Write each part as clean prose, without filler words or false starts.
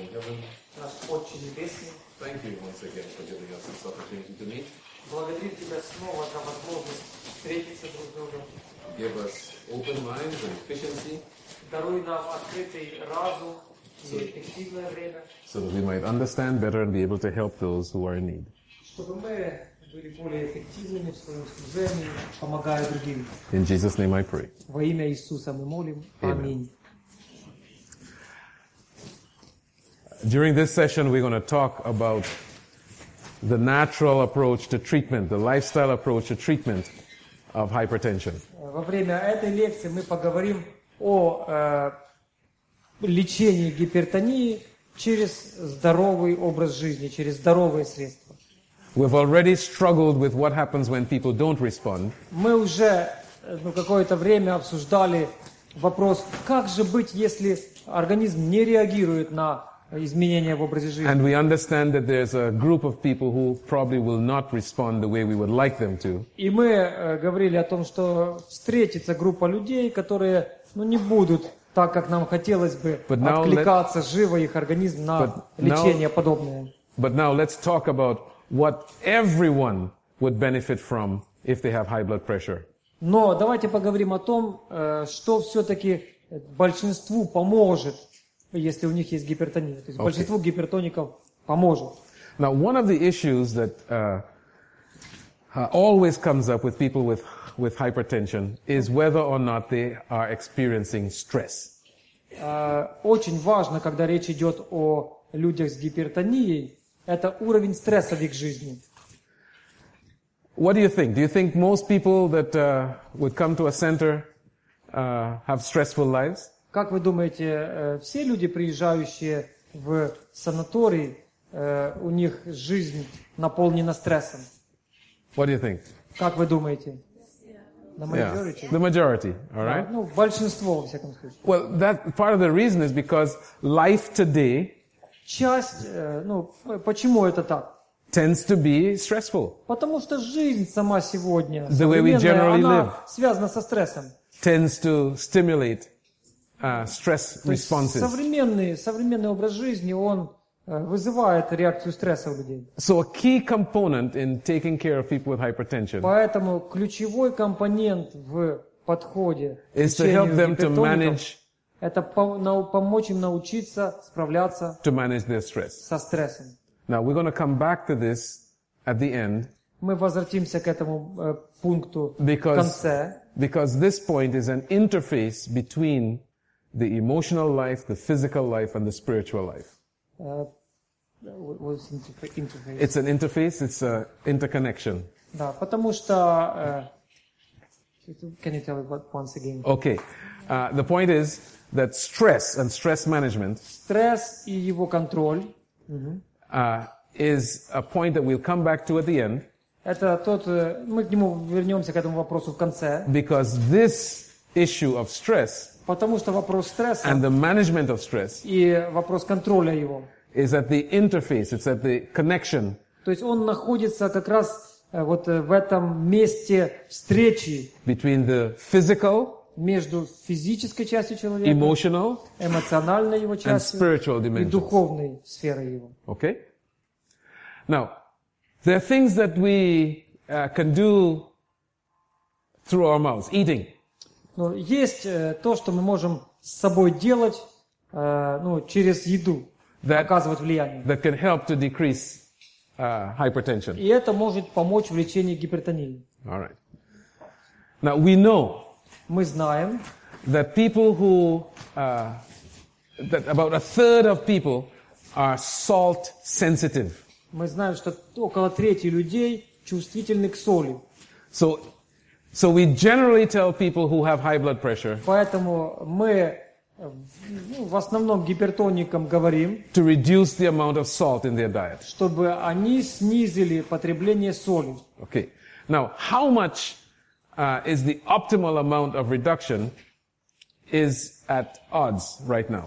heaven, наш Отче Небесный, thank you once again for giving us this opportunity to meet. благодарим Тебя снова за возможность встретиться друг с другом. Give us open minds and efficiency Даруй нам открытый разум и эффективное время, so that we might understand better and be able to help those who are in need. чтобы мы были более эффективными в своем служении, помогая другим. In Jesus' name I pray. Во имя Иисуса мы молим. Аминь. During this session, we're going to talk about the natural approach to treatment, the lifestyle approach to treatment of hypertension. Во время этой лекции мы поговорим о лечении гипертонии через здоровый образ жизни, через здоровые средства. We've already struggled with what happens when people don't respond. Мы уже какое-то время обсуждали вопрос, как же быть, если организм не реагирует на изменения в образе жизни. And we understand that there's a group of people who probably will not respond the way we would like them to. И мы говорили о том, что встретится группа людей, которые не будут так, как нам хотелось бы, откликаться живо их организм на лечение подобное. But now let's talk about what everyone would benefit from if they have high blood pressure. Но давайте поговорим о том, что все-таки большинству поможет, если у них есть гипертония. То есть большинству гипертоников поможет. Now, one of the issues that always comes up with people with hypertension is whether or not they are experiencing stress. Очень важно, когда речь идет о людях с гипертонией, это уровень стресса в их жизни. What do you think? Do you think most people that would come to a center have stressful lives? Как вы думаете, все люди, приезжающие в санаторий, у них жизнь наполнена стрессом? What do you think? Как вы думаете? The majority? The majority, all right? Большинство, во всяком случае. Well, that part of the reason is because life today почему это так? tends to be stressful. Потому что жизнь сама сегодня, The way we generally live связана со стрессом. tends to stimulate stress responses. Современный образ жизни, он вызывает реакцию стресса у людей. So a key component in taking care of people with hypertension Поэтому ключевой компонент в подходе к is to help лечению them to гипертоников manage – это помочь им научиться справляться to manage their stress. со стрессом. Now we're going to come back to this at the end Мы возвратимся к этому пункту в конце, because this point is an interface between the emotional life, the physical life, and the spiritual life. It's an interface, it's an interconnection. Да, потому что... Can you tell me once again? Okay. The point is that stress and stress management Стресс и его контроль is a point that we'll come back to at the end. Это мы к нему вернемся, к этому вопросу в конце. Because this issue of stress Потому что вопрос стресса and the management of stress и вопрос контроля его, is at the interface, it's at the connection то есть он находится как раз вот в этом месте встречи between the physical, между физической частью человека, emotional, эмоциональной его and частью spiritual и dimensions. духовной сферой его. Okay? Now, there are things that we can do through our mouths, eating. Но есть то, что мы можем с собой делать через еду, оказывать влияние. That can help to decrease hypertension. И это может помочь в лечении гипертонии. All right. Now, we know Мы знаем, that people who, that about a third of people are salt sensitive. мы знаем, что около трети людей чувствительны к соли. So we generally tell people who have high blood pressure Поэтому мы в основном гипертоникам говорим, to reduce the amount of salt in their diet. чтобы они снизили потребление соли. Okay. Now, how much is the optimal amount of reduction is at odds right now.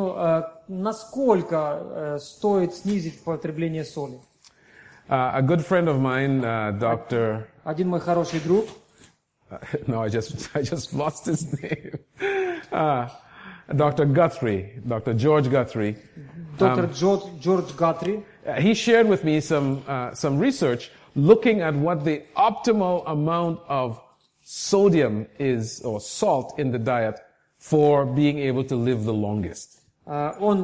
Насколько стоит снизить потребление соли? A good friend of mine, Dr. Один мой хороший друг, No, I just lost his name. Dr. Guthrie, Dr. George Guthrie, доктор Джордж Гатри. He shared with me some research looking at what the optimal amount of sodium is, or salt in the diet, for being able to live the longest. Он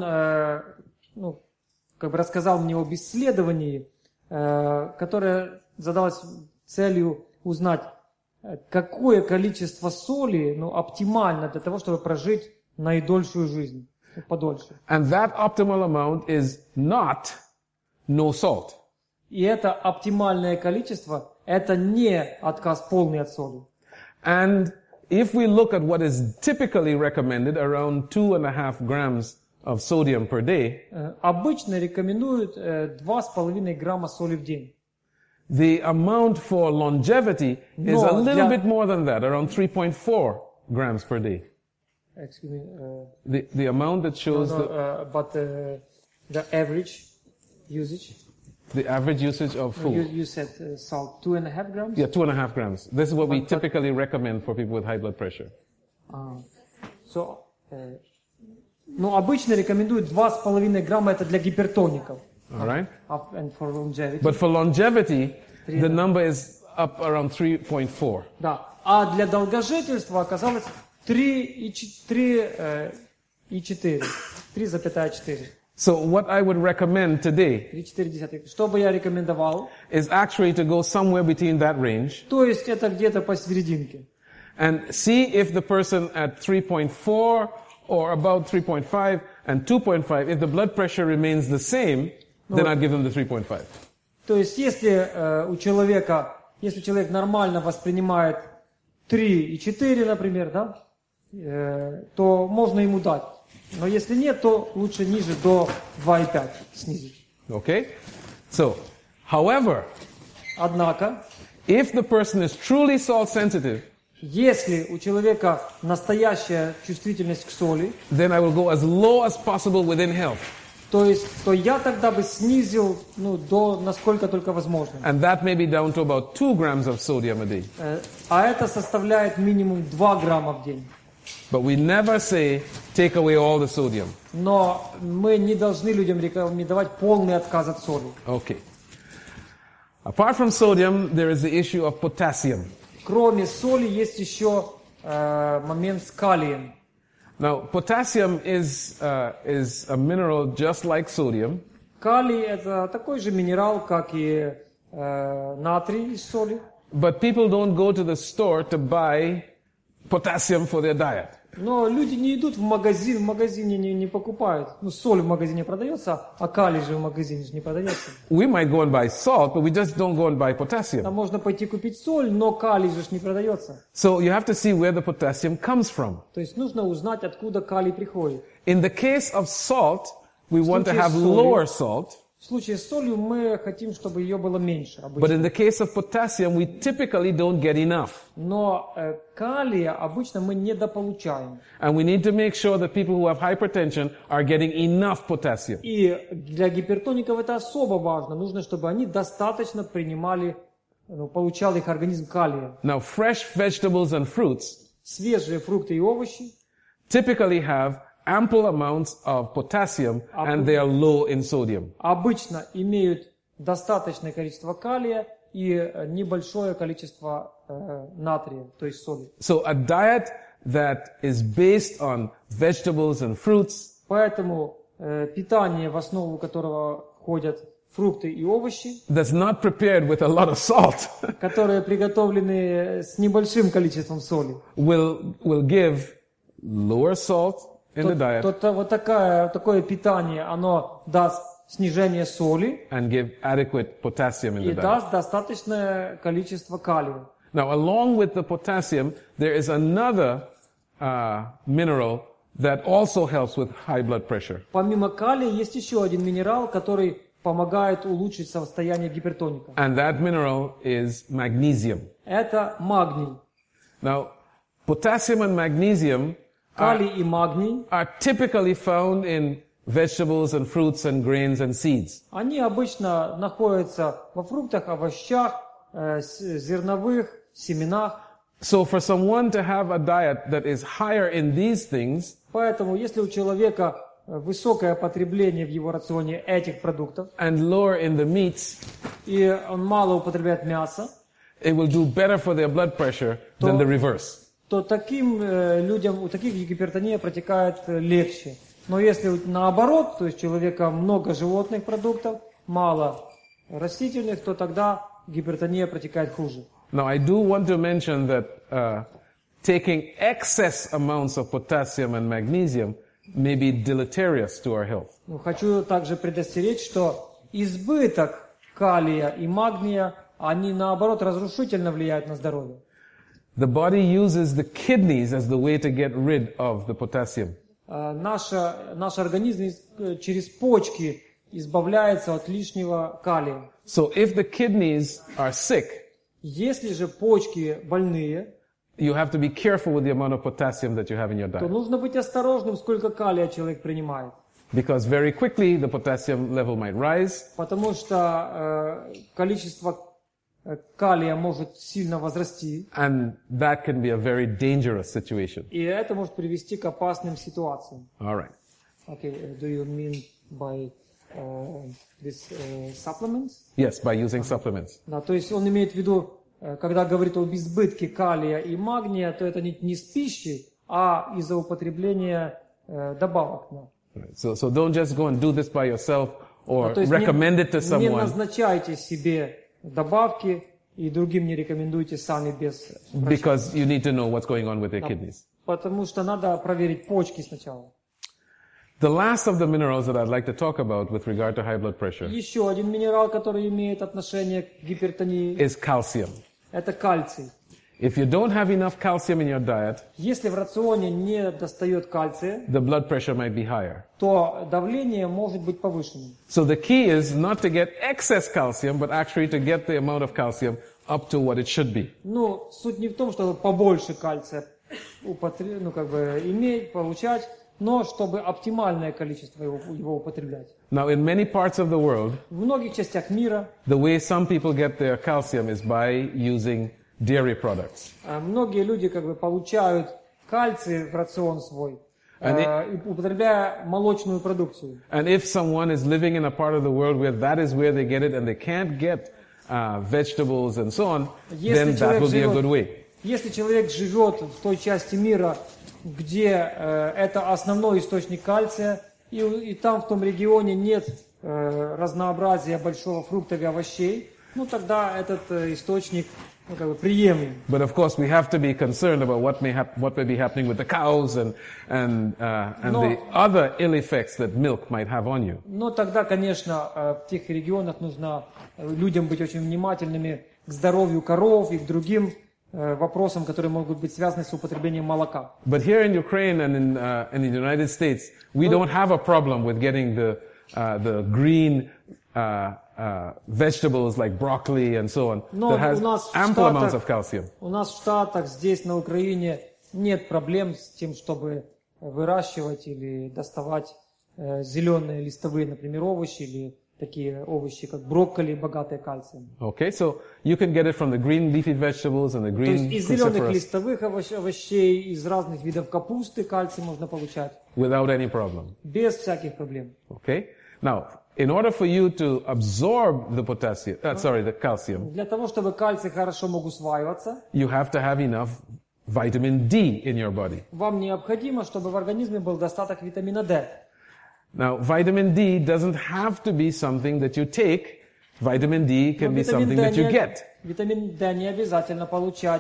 рассказал мне об исследовании, которое задалось целью узнать, какое количество соли оптимально для того, чтобы прожить наидольшую жизнь, подольше. And that optimal amount is not no salt. И это оптимальное количество, это не отказ полный от соли. And if we look at what is typically recommended, around 2.5 grams of sodium per day, обычно рекомендуют 2,5 грамма соли в день. The amount for longevity is a little bit more than that, around 3.4 grams per day. Excuse me. The amount that shows but the average usage. The average usage of food. You said salt, 2.5 grams? Yeah, 2.5 grams. This is what we typically recommend for people with high blood pressure. Обычно рекомендуют 2,5 грамма, это для гипертоников. All right? And for longevity. But for longevity, the number is up around 3.4. Да. А для долгожительства оказалось 3,4. 3,4. So what I would recommend today 3,4. Что бы я рекомендовал? Is actually to go somewhere between that range. То есть это где-то посерединке. And see if the person at 3.4 or about 3.5 and 2.5, if the blood pressure remains the same, then I'll give them the 3.5. То есть если человек нормально воспринимает 3,4, например, да, то можно ему дать. Но если нет, то лучше ниже, до 2,5 снизить. Okay? So, however, однако, if the person is truly salt sensitive, если у человека настоящая чувствительность к соли, then I will go as low as possible within health. То я тогда бы снизил, до насколько только возможно. And that may be down to about 2 grams of sodium a day. А это составляет минимум 2 грамма в день. But we never say, take away all the sodium. Но мы не должны людям рекомендовать полный отказ от соли. Okay. Apart from sodium, there is the issue of potassium. Кроме соли есть еще момент с калием. Now, potassium is a mineral just like sodium. Калий это такой же минерал, как и натрий из соли. But people don't go to the store to buy potassium for their diet. Но люди не идут в магазине не покупают. Соль в магазине продается, а калий же в магазине не продается. We might go and buy salt, but we just don't go and buy potassium. Там можно пойти купить соль, но калий же не продается. So you have to see where the potassium comes from. То есть нужно узнать, откуда калий приходит. In the case of salt, we want to have lower salt. В случае с солью мы хотим, чтобы ее было меньше. But in the case of potassium, we typically don't get enough. Но калия обычно мы недополучаем. And we need to make sure that people who have hypertension are getting enough potassium. И для гипертоников это особо важно. Нужно, чтобы они достаточно получал их организм калия. Now, fresh vegetables and fruits свежие фрукты и овощи typically have ample amounts of potassium and they are low in sodium. Обычно имеют достаточное количество калия и небольшое количество натрия, то есть соли. So a diet that is based on vegetables and fruits, поэтому питание, в основу которого входят фрукты и овощи, that's not prepared with a lot of salt, которые приготовлены с небольшим количеством соли, will give lower salt in the diet, вот такое питание, оно даст снижение соли and give adequate potassium in the и diet. даст достаточное количество калия. Now, along with the potassium, there is another mineral that also helps with high blood pressure. Помимо калия есть еще один минерал, который помогает улучшить состояние гипертоника. And that mineral is magnesium. Это магний. Now, potassium and magnesium калий и магний are typically found in vegetables and fruits and grains and seeds. Они обычно находятся во фруктах, овощах, зерновых, семенах. So for someone to have a diet that is higher in these things, поэтому если у человека высокое потребление в его рационе этих продуктов, and lower in the meats, и он мало употребляет мясо, it will do better for their blood pressure than the reverse. то таким людям, у таких гипертония протекает легче. Но если наоборот, то есть у человека много животных продуктов, мало растительных, то тогда гипертония протекает хуже. Now, I do want to mention that taking excess amounts of potassium and magnesium may be deleterious to our health. Но хочу также предостеречь, что избыток калия и магния, они наоборот разрушительно влияют на здоровье. The body uses the kidneys as the way to get rid of the potassium. Наш организм через почки избавляется от лишнего калия. So if the kidneys are sick, Если же почки больные, you have to be careful with the amount of potassium that you have in your то diet. нужно быть осторожным, сколько калия человек принимает. Because very quickly the potassium level might rise, Потому что количество калия может сильно возрасти, and that can be a very dangerous situation. и это может привести к опасным ситуациям. All right. Okay, do you mean by this supplements? Yes, by using supplements. Да, то есть он имеет в виду, когда говорит об избытке калия и магния, то это не с пищи, а из-за употребления добавок. Да. Right. So don't just go and do this by yourself or То есть recommend it to не someone, назначайте себе добавки и другим не рекомендуйте сами без врача. because you need to know what's going on with your kidneys. Потому что надо проверить почки сначала. The last of the minerals that I'd like to talk about with regard to high blood pressure Еще один минерал, который имеет отношение к гипертонии, is calcium. это кальций. If you don't have enough calcium in your diet, Если в рационе не достает кальция, the blood pressure might be higher. то давление может быть повышенным. So the key is not to get excess calcium, but actually to get the amount of calcium up to what it should be. Ну, суть не в том, чтобы побольше кальция иметь, получать, но чтобы оптимальное количество его употреблять. Now, in many parts of the world, В многих частях мира the way some people get their calcium is by using dairy products. многие люди получают кальций в рацион свой, употребляя молочную продукцию. And if someone is living in a part of the world where that is where they get it and they can't get vegetables and so on, then that will be a good way. Если человек живет в той части мира, где это основной источник кальция, и там в том регионе нет разнообразия большого фруктов и овощей, ну тогда этот источник приемлем. But of course, we have to be concerned about what may be happening with the cows and the other ill effects that milk might have on you. Но тогда, конечно, в тех регионах нужно людям быть очень внимательными к здоровью коров и к другим вопросам, которые могут быть связаны с употреблением молока. But here in Ukraine and in the United States, we don't have a problem with getting the green vegetables like broccoli and so on that has ample amounts of calcium. У нас в Штатах, здесь на Украине нет проблем с тем, чтобы выращивать или доставать зеленые листовые, например, овощи или такие овощи, как брокколи, богатые кальцием. Okay, so you can get it from the green leafy vegetables and the То green есть из зеленых cruciferous листовых овощей, из разных видов капусты кальций можно получать without any problem. без всяких проблем. Okay? Now, in order for you to absorb the the calcium, Для того, чтобы кальций хорошо мог усваиваться, you have to have enough vitamin D in your body. вам необходимо, чтобы в организме был достаток витамина D. Now, vitamin D doesn't have to be something that you take. Vitamin D can be something that you get. Витамин D не обязательно получать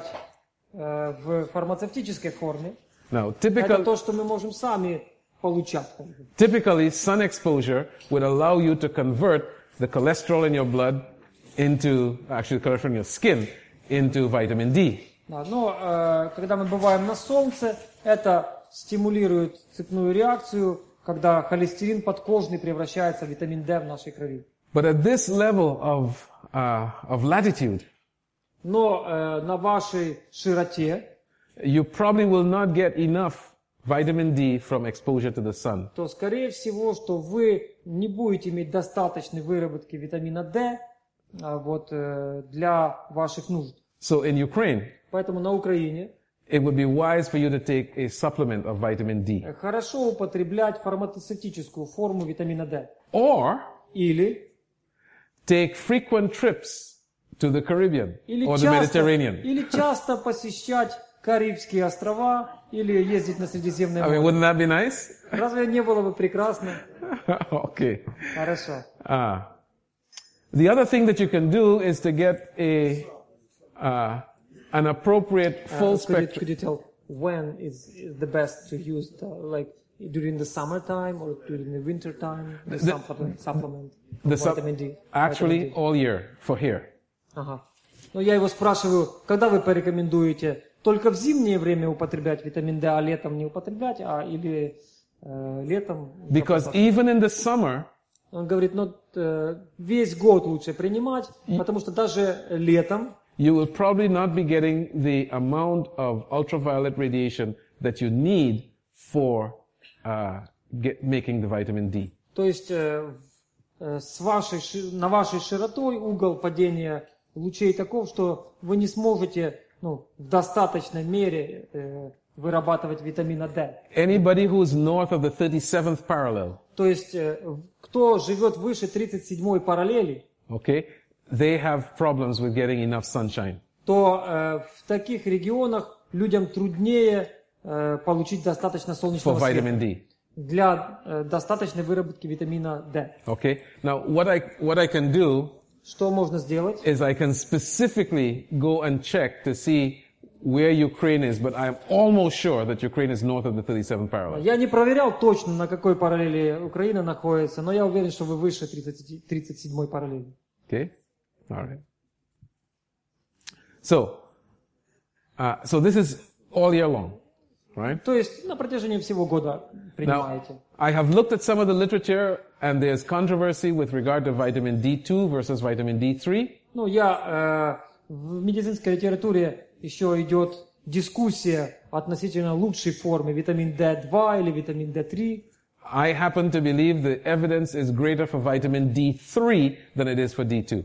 в фармацевтической форме. Now, Это то, что мы можем сами получать. typically, sun exposure would allow you to convert the cholesterol in your blood actually cholesterol in your skin, into vitamin D. Да, но когда мы бываем на солнце, это стимулирует цепную реакцию, когда холестерин подкожный превращается в витамин D в нашей крови. But at this level of latitude, Но на вашей широте, you probably will not get enough vitamin D from exposure to the sun. то скорее всего, что вы не будете иметь достаточной выработки витамина D для ваших нужд. So in Ukraine, Поэтому на Украине it would be wise for you to take a supplement of vitamin D. Хорошо употреблять фармацевтическую форму витамина D. Or Или take frequent trips to the Caribbean or the Mediterranean. Или часто посещать Карибские острова, или ездить на Средиземное I mean, море. wouldn't that be nice? Разве не было бы прекрасно? Okay. Хорошо. The other thing that you can do is to get an appropriate full spectrum. Could you tell when is the best to use, like during the summertime or during the winter time, the supplement vitamin D? Actually, vitamin D. all year for hair. Ага. Но я его спрашиваю, когда вы порекомендуете только в зимнее время употреблять витамин D, а летом не употреблять, или летом? Because even in the summer, он говорит, весь год лучше принимать, потому что даже летом you will probably not be getting the amount of ultraviolet radiation that you need for making the vitamin D. То есть на вашей широтой угол падения лучей таков, что вы не сможете в достаточной мере вырабатывать витамина D. Anybody who's north of the 37th parallel, То есть кто живет выше 37-й параллели, okay, they have problems with getting enough sunshine. то в таких регионах людям труднее получить достаточно солнечного For света vitamin D. для достаточной выработки витамина D. Okay. Now, what I can do Что можно сделать? is I can specifically go and check to see where Ukraine is, but I'm almost sure that Ukraine is north of the 37th parallel. Я не проверял точно, на какой параллели Украина находится, но я уверен, что вы выше 37-й параллели. Okay. All right. So this is all year long, right? То есть на протяжении всего года принимаете. Now, I have looked at some of the literature, and there's controversy with regard to vitamin D2 versus vitamin D3. В медицинской литературе еще идет дискуссия относительно лучшей формы витамин D2 или витамин D3. I happen to believe the evidence is greater for vitamin D3 than it is for D2.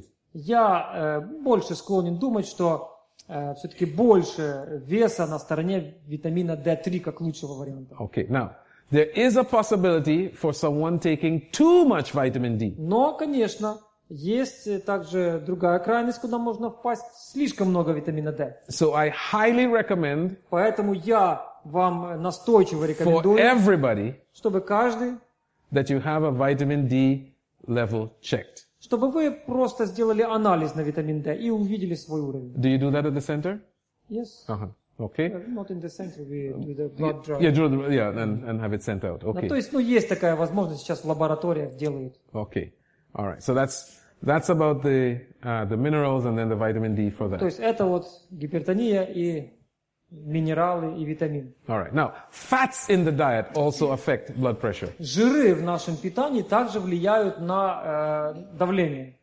Я больше склонен думать, что все-таки больше веса на стороне витамина D3 как лучшего варианта. Okay, now, there is a possibility for someone taking too much vitamin D. Но, конечно, есть также другая крайность, куда можно впасть слишком много витамина D. So I highly recommend Поэтому я вам настойчиво for рекомендую, everybody чтобы каждый, that you have a vitamin D level checked. чтобы вы просто сделали анализ на витамин D и увидели свой уровень. Do you do that at the center? Yes. Okay. Not in the center, we do the blood draw. And have it sent out. Okay. То есть, есть такая возможность, сейчас в лабораториях делают. Okay. All right. So that's about the minerals and then the vitamin D for То that. есть, это гипертония и минералы и витамин. All right. Now, fats in the diet also affect blood pressure. Жиры в нашем питании также влияют на давление.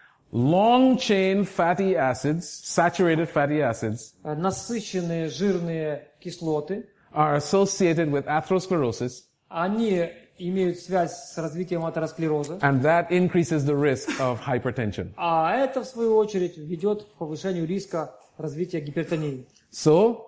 Long-chain fatty acids, saturated fatty acids, Насыщенные жирные кислоты, are associated with atherosclerosis, они имеют связь с развитием атеросклероза, and that increases the risk of hypertension. а это, в свою очередь, ведет к повышению риска развития гипертонии. So,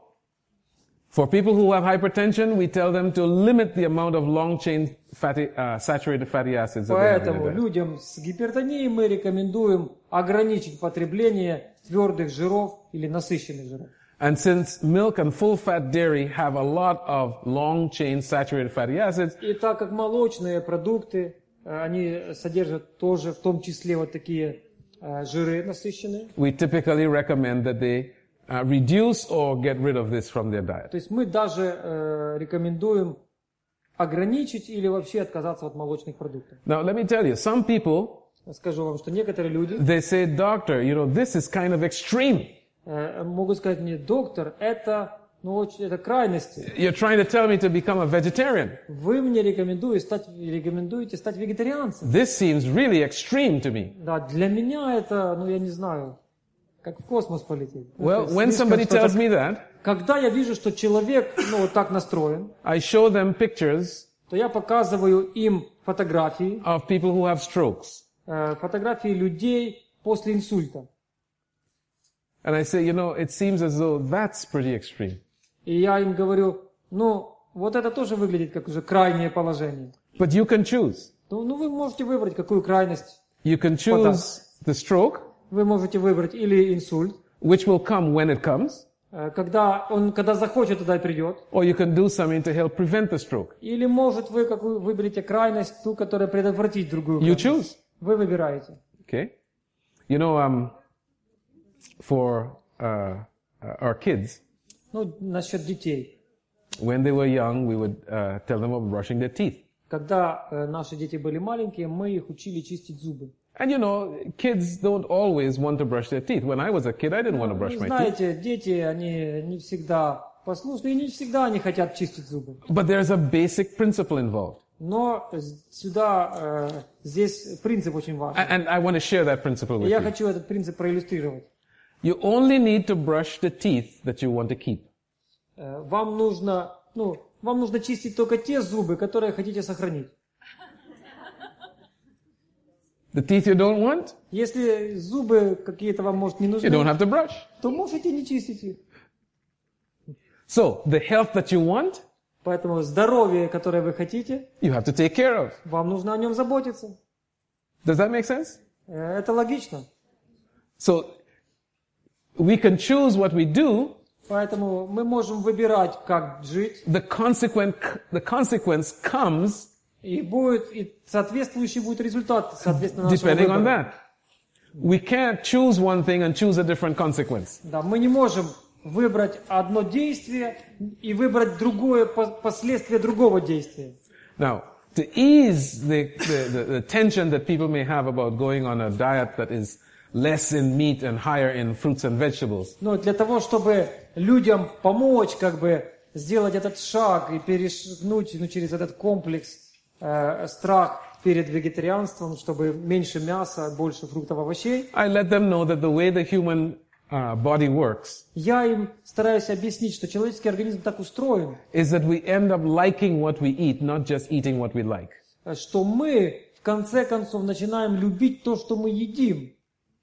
for people who have hypertension, we tell them to limit the amount of long-chain saturated fatty acids that they have in Поэтому their diet. людям с гипертонией мы рекомендуем ограничить потребление твердых жиров или насыщенных жиров. And since milk and full-fat dairy have a lot of long-chain saturated fatty acids, И так как молочные продукты, они содержат тоже в том числе такие жиры насыщенные, we typically recommend that they reduce or get rid of this from their diet. то есть мы даже рекомендуем ограничить или вообще отказаться от молочных продуктов. Now, let me tell you, some people, Скажу вам, что некоторые люди they say, doctor, this is kind of extreme. могут сказать мне: доктор, это крайности. You're trying to tell me to become a vegetarian. Вы мне рекомендуете стать вегетарианцем. This seems really extreme to me. Да, для меня это, я не знаю, как в космос полететь. Well, Это when слишком somebody что-то- tells me that, Когда я вижу, что человек, так настроен, I show them pictures то я показываю им фотографии, of people who have strokes. фотографии людей после инсульта. And I say, it seems as though that's pretty extreme. И я им говорю, ну, вот это тоже выглядит как уже крайнее положение. But you can choose. Ну, вы можете выбрать, какую крайность. You can choose the stroke, Вы можете выбрать или инсульт, which will come when it comes, когда захочет, тогда и придет. or you can do something to help prevent the stroke. Или, может, вы какую выберете крайность, ту, которая предотвратит другую You крайность. choose. Вы выбираете. Okay? You know, for our kids, Ну, насчет детей. when they were young, we would tell them about brushing their teeth. Когда наши дети были маленькие, мы их учили чистить зубы. And you know, kids don't always want to brush their teeth. When I was a kid, I didn't want to brush Вы my teeth. знаете, дети, они не всегда послушны, и не всегда они хотят чистить зубы. But there's a basic principle involved. Но здесь принцип очень важен. And I want to share that principle И with я you. хочу этот принцип проиллюстрировать. You only need to brush the teeth that you want to keep. Вам нужно чистить только те зубы, которые хотите сохранить. The teeth you don't want, Если зубы какие-то вам, может, не you нужны, don't have to brush. то можете не чистить их. So, the health that you want, Поэтому здоровье, которое вы хотите, you have to take care of. вам нужно о нем заботиться. Does that make sense? Это логично. So, we can choose what we do. Поэтому мы можем выбирать, как жить, The consequence comes и соответствующий будет результат, соответственно, нашего depending on выбора. that. We can't choose one thing and choose a different consequence. Да, мы не можем выбрать одно действие и выбрать другое последствие другого действия. Now, to ease the tension that people may have about going on a diet that is less in meat and higher in fruits and vegetables, Но для того, чтобы людям помочь, сделать этот шаг и перешагнуть через этот комплекс, страх перед вегетарианством, чтобы меньше мяса, больше фруктов, овощей, I let them know that the way the human body works я им стараюсь объяснить, что человеческий организм так устроен, is that we end up liking what we eat, not just eating what we like. что мы в конце концов начинаем любить то, что мы едим,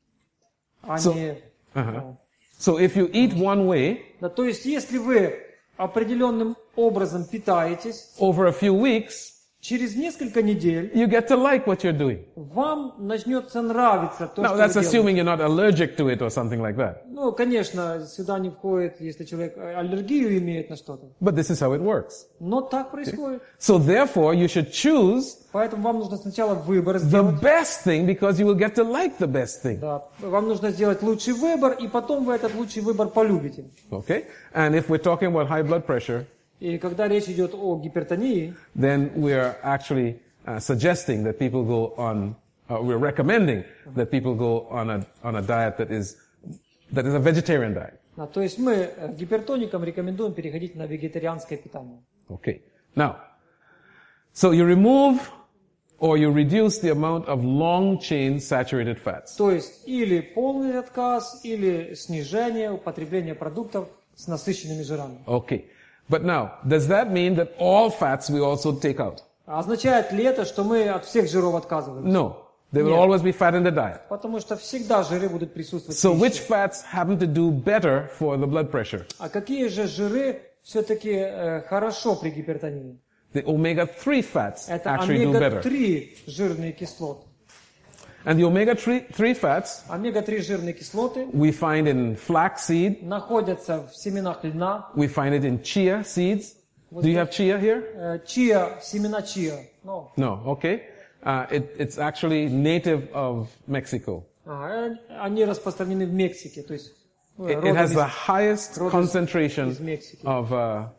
а не... So if you eat one way, Да, то есть, если вы определенным образом питаетесь, over a few weeks, через несколько недель you get to like what you're doing. вам начнется нравиться то, Now, что that's вы assuming делаете. you're not allergic to it or something like that. Ну, конечно, сюда не входит, если человек аллергию имеет на что-то. But this is how it works. Но так происходит. So therefore, you should choose Поэтому вам нужно сначала выбор the сделать. best thing because you will get to like the best thing. Да, вам нужно сделать лучший выбор, и потом вы этот лучший выбор полюбите. Okay? And if we're talking about high blood pressure, И когда речь идет о гипертонии, then we're actually suggesting that people go on, we're recommending that people go on a diet that is a vegetarian diet. да, то есть мы гипертоникам рекомендуем переходить на вегетарианское питание. Okay. Now, so you remove or you reduce the amount of long-chain saturated fats. То есть или полный отказ, или снижение употребления продуктов с насыщенными жирами. Okay. But now, does that mean that all fats we also take out? Означает ли это, что мы от всех жиров отказываемся? No. There will Нет. always be fat in the diet. Потому что всегда жиры будут присутствовать в So which пище. fats happen to do better for the blood pressure? А какие же жиры все-таки хорошо при гипертонии? The omega-3 fats Это actually do better. омега-3 жирные кислоты. And the omega-3 fats Омега-3 жирные кислоты we find in flaxseed, находятся в семенах льна. we find it in chia seeds. Do you have chia here? Чиа, семена чиа. Ну, No, okay. It's actually native of Mexico. они распространены в Мексике. То есть It родом has из- the highest родом из concentration Мексики. of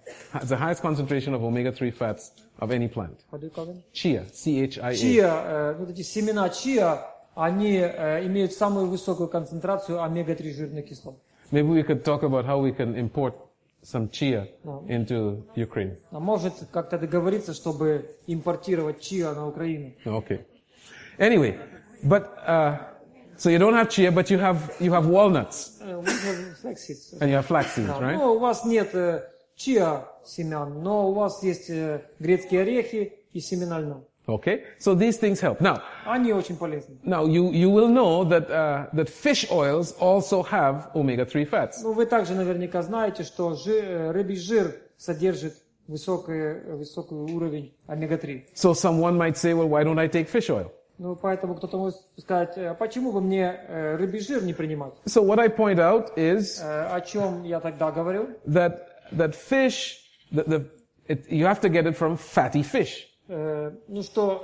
omega-3 fats of any plant. What do you call them? Chia, C-H-I-A. Чиа, вот эти семена чиа, они имеют самую высокую концентрацию омега-3 жирных кислот. Maybe we could talk about how we can import some chia into Ukraine. А может как-то договориться, чтобы импортировать чиа на Украину. Okay. Anyway, but so you don't have chia, but you have walnuts Flax seeds. and you have flax seeds, Да, right? ну, у вас нет чиа семян, но у вас есть грецкие орехи и семена льна. Okay? So these things help. Они очень полезны. Now you will know that fish oils also have omega-3 fats. Ну, вы также наверняка знаете, что рыбий жир содержит высокий уровень омега-3. So someone might say, well, why don't I take fish oil? Ну, поэтому кто-то может сказать, а почему бы мне рыбий жир не принимать? So what I point out is О чем я тогда говорю? that fish, you have to get it from fatty fish. Ну что,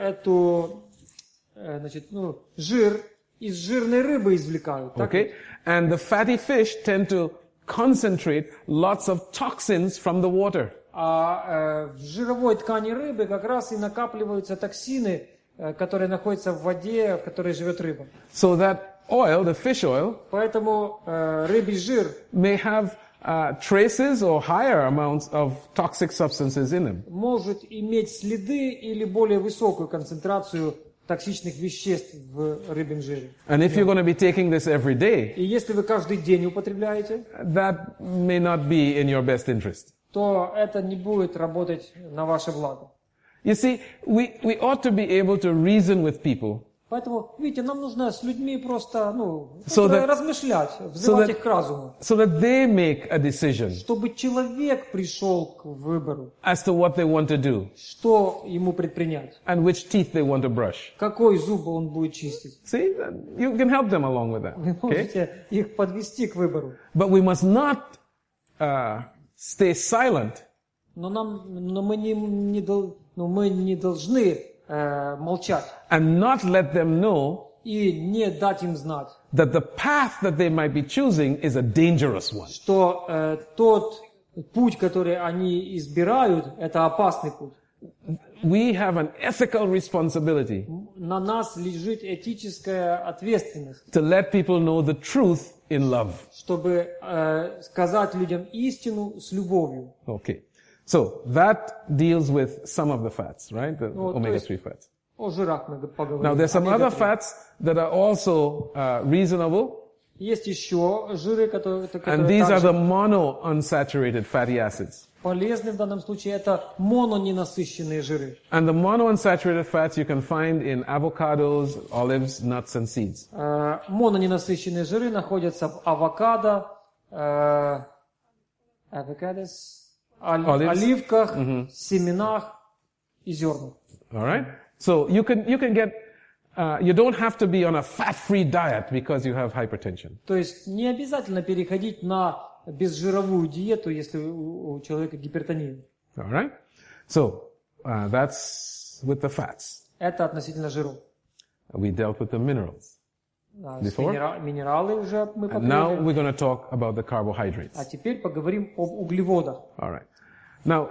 жир из жирной рыбы извлекают. Okay? And the fatty fish tend to concentrate lots of toxins from the water. А в жировой ткани рыбы как раз и накапливаются токсины, которые находятся в воде, в которой живет рыба. So that oil, the fish oil, Поэтому рыбий жир may have traces or higher amounts of toxic substances in them. может иметь следы или более высокую концентрацию токсичных веществ в рыбьем жире. And if you're going to be taking this every day, И если вы каждый день употребляете, that may not be in your best interest. то это не будет работать на ваше благо. You see, we ought to be able to reason with people Поэтому, видите, нам нужно с людьми просто So that- размышлять, взывать that- их к разуму, so that they make a decision чтобы человек пришел к выбору, as to what they want to do что ему предпринять, and which teeth they want to brush. какой зуб он будет чистить. See, you can help them along with that. Вы Okay? можете их подвести к выбору. But we must not stay silent Но мы не должны молчать and not let them know и не дать им знать, that the path that they might be choosing is a dangerous one. что тот путь, который они избирают, это опасный путь. We have an ethical responsibility На нас лежит этическая ответственность, to let people know the truth in love. чтобы сказать людям истину с любовью. Okay. So that deals with some of the fats, right? The Ну, то omega-3 fats. О жирах мы поговорим. Now there's some other Омега-3. fats that are also reasonable, Есть еще жиры, которые and these are также the monounsaturated fatty acids. полезны в данном случае. Это мононенасыщенные жиры. And the monounsaturated fats you can find in avocados, olives, nuts, and seeds. Мононенасыщенные жиры находятся в авокадо, Olives. оливках, семенах и зернах. All right? So you can get, you don't have to be on a fat-free diet because you have hypertension. То есть не обязательно переходить на безжировую диету, если у человека гипертония. All right? So that's with the fats. Это относительно жиров. We dealt with the minerals. Before? Минералы уже мы And now поговорили. we're going to talk about the carbohydrates. А теперь поговорим об углеводах. All right. Now,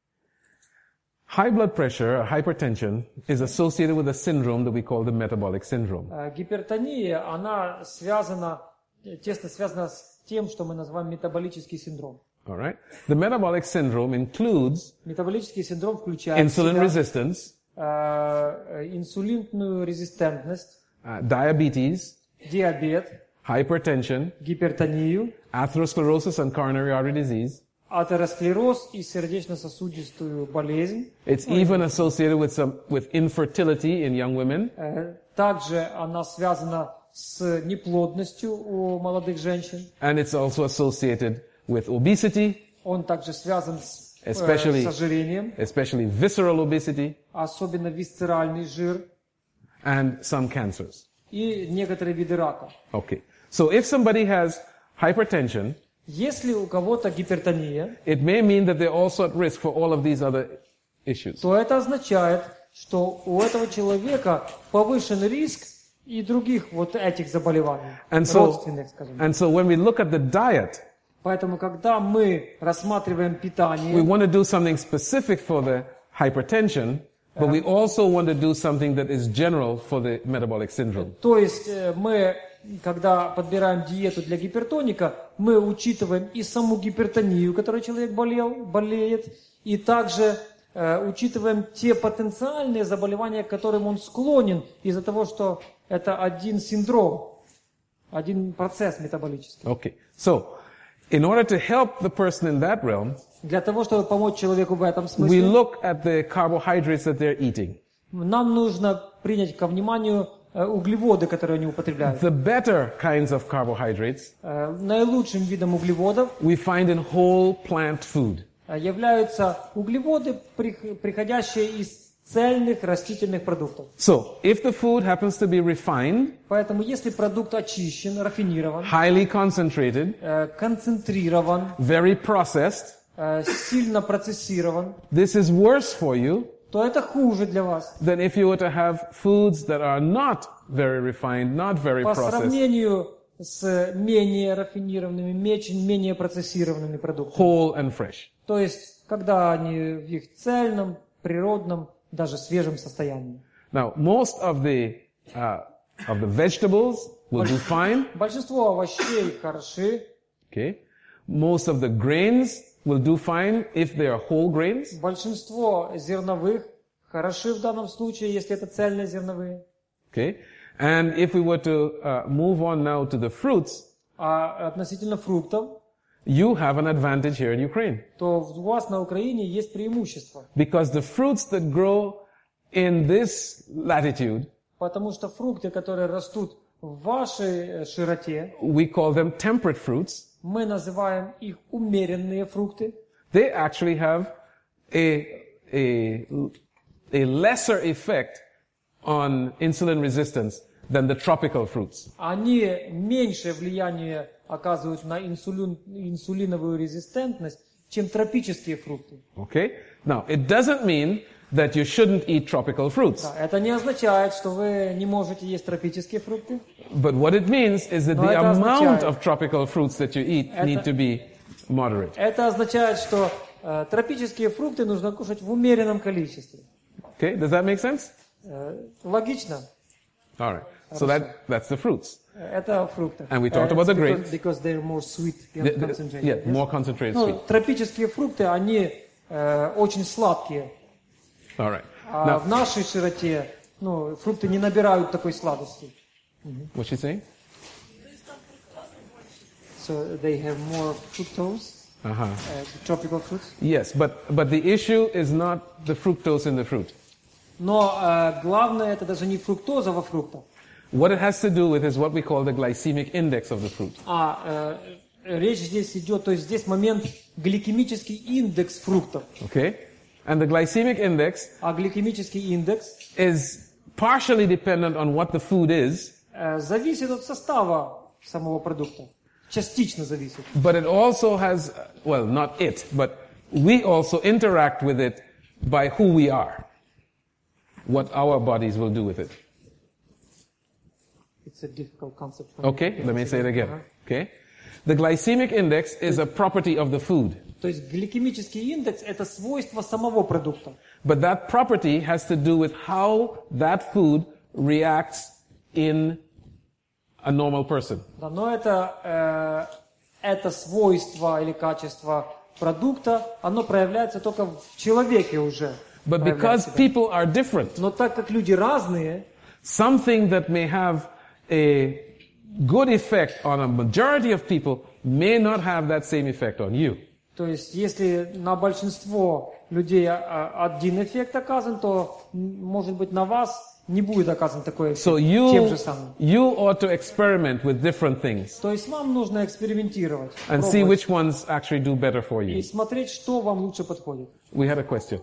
high blood pressure, or hypertension, is associated with a syndrome that we call the metabolic syndrome. Гипертония, она тесно связана с тем, что мы называем метаболический синдром. All right? The metabolic syndrome includes Метаболический синдром включает в insulin себя resistance, инсулинную резистентность, diabetes, диабет, hypertension, гипертонию, atherosclerosis and coronary artery disease. атеросклероз и сердечно-сосудистую болезнь. It's even associated with infertility in young women, Также она связана с неплодностью у молодых женщин. and it's also associated with obesity, Он также связан с Especially- ожирением, especially visceral obesity, особенно висцеральный жир and some cancers. и некоторые виды рака. Okay. So if somebody has hypertension, Если у кого-то гипертония, it may mean that they're also at risk for all of these other issues. то это означает, что у этого человека повышен риск и других вот этих заболеваний, And so, родственных, скажем. and so when we look at the diet, Поэтому, когда мы рассматриваем we питание, want to do something specific for the hypertension, but we also want to do something that is general for the metabolic syndrome. то есть мы, когда подбираем диету для гипертоника, мы учитываем и саму гипертонию, которой человек болеет, и также учитываем те потенциальные заболевания, к которым он склонен из-за того, что это один синдром, один процесс метаболический. Okay. So, in order to help the person in that realm, Для того, чтобы помочь человеку в этом we смысле, look at the carbohydrates that they're eating. нам нужно принять ко вниманию углеводы, которые они употребляют. The better kinds of carbohydrates Наилучшим видом углеводов we find in whole plant food. являются углеводы, приходящие из цельных растительных продуктов. So, if the food happens to be refined, Поэтому если продукт очищен, рафинирован, highly concentrated, концентрирован, very processed, сильно процессирован, this is worse for you то это хуже для вас. than if you were to have foods that are not very refined, not very По processed, сравнению с менее рафинированными, менее процессированными продуктами. whole and fresh. То есть, когда они в их цельном, природном, даже свежем состоянии. Now, most of the vegetables will do fine. Большинство овощей хороши, Okay. Most of the grains will do fine if they are whole grains. большинство зерновых хороши в данном случае, если это цельные зерновые. Okay. And if we were to move on now to the fruits, А относительно фруктов, you have an advantage here in Ukraine. то у вас на Украине есть преимущество. Because the fruits that grow in this latitude, Потому что фрукты, которые растут в вашей широте, we call them temperate fruits. мы называем их умеренные фрукты. They actually have a lesser effect on insulin resistance than the tropical fruits. Они меньшее влияние оказывают на инсулиновую резистентность, чем тропические фрукты. Okay? Now, it doesn't mean that you shouldn't eat tropical fruits. Да, это не означает, что вы не можете есть тропические фрукты. But what it means is that Но the это amount означает- of tropical fruits that you eat need to be moderate. Это означает, что тропические фрукты нужно кушать в умеренном количестве. Okay? Does that make sense? Логично. All right. So that's the fruits. Это фрукты. And we talked about the grapes. Because they're more sweet and concentrated. Yeah, Yes? more concentrated Ну, sweet. тропические фрукты, они очень сладкие. All right. А Now, в нашей широте фрукты не набирают такой сладости. what's she saying? So they have more fructose, Uh-huh. tropical fruits. Yes, but the issue is not the fructose in the fruit. Но главное это даже не фруктоза во фруктах, What it has to do with is what we call the glycemic index of the fruit. а речь здесь идет, то есть здесь момент гликемический индекс фруктов. Okay? And the glycemic index А гликемический индекс is partially dependent on what the food is, зависит от состава самого продукта. Частично зависит. but it also has, well, not it, but we also interact with it by who we are. What our bodies will do with it. It's a difficult concept for me. Okay? Let me say it again. Okay? The glycemic index is a property of the food. То есть гликемический индекс это свойство самого продукта. But that property has to do with how that food reacts in a normal person. Да, но это свойство или качество продукта, оно проявляется только в человеке уже. But проявляет because себя. people are different, Но так как люди разные, something that may have a good effect on a majority of people may not have that same effect on you. то есть если на большинство людей один эффект оказан, то может быть на вас не будет оказан такой эффект So тем же самым. you ought to experiment with different things То есть вам нужно экспериментировать, and see пробовать which ones actually do better for и you. смотреть, что вам лучше подходит. We had a question.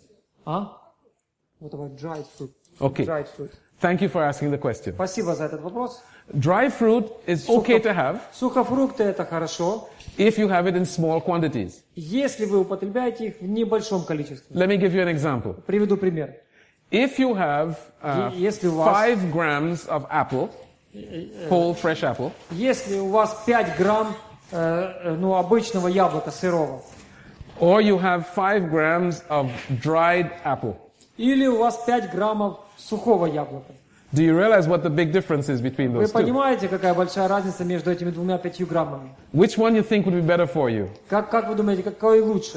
What about dried fruit? Okay. Dried fruit. Thank you for asking the question. Спасибо за этот вопрос. Dry fruit is okay to have Сухофрукты это хорошо, if you have it in small quantities. если вы употребляете их в небольшом количестве. Let me give you an example. Приведу пример. If you have Если у вас- 5 grams of apple, whole fresh apple, Если у вас 5 грамм обычного яблока сырого, or you have 5 grams of dried apple, или у вас 5 граммов сухого яблока, do you realize what the big difference is between вы those two? понимаете, какая большая разница между этими 2-5 граммами? Which one you think would be better for you? Как вы думаете, какой лучше?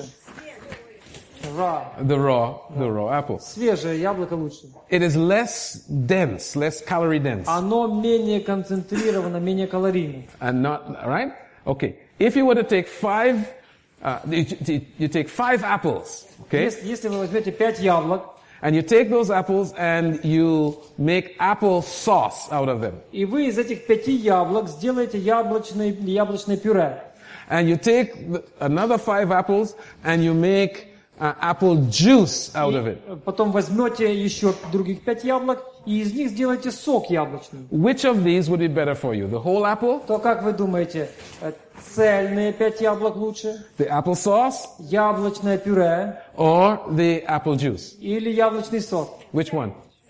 The raw apple. Свежее яблоко лучше. It is less dense, less calorie dense, Оно менее концентрировано, менее калорийно. and not right. Okay, if you were to take 5, you take 5 apples, okay, Если вы возьмете 5 яблок, And you take those apples and you make apple sauce out of them. И вы из этих 5 яблок сделаете яблочное пюре. And you take another 5 apples and you make apple juice out of it. Потом возьмете еще других 5 яблок и из них сделаете сок яблочный. Which of these would be better for you? The whole apple? То как вы думаете, цельные 5 яблок лучше? The apple sauce? Яблочное пюре? Or the apple juice? Или яблочный сок? Which one?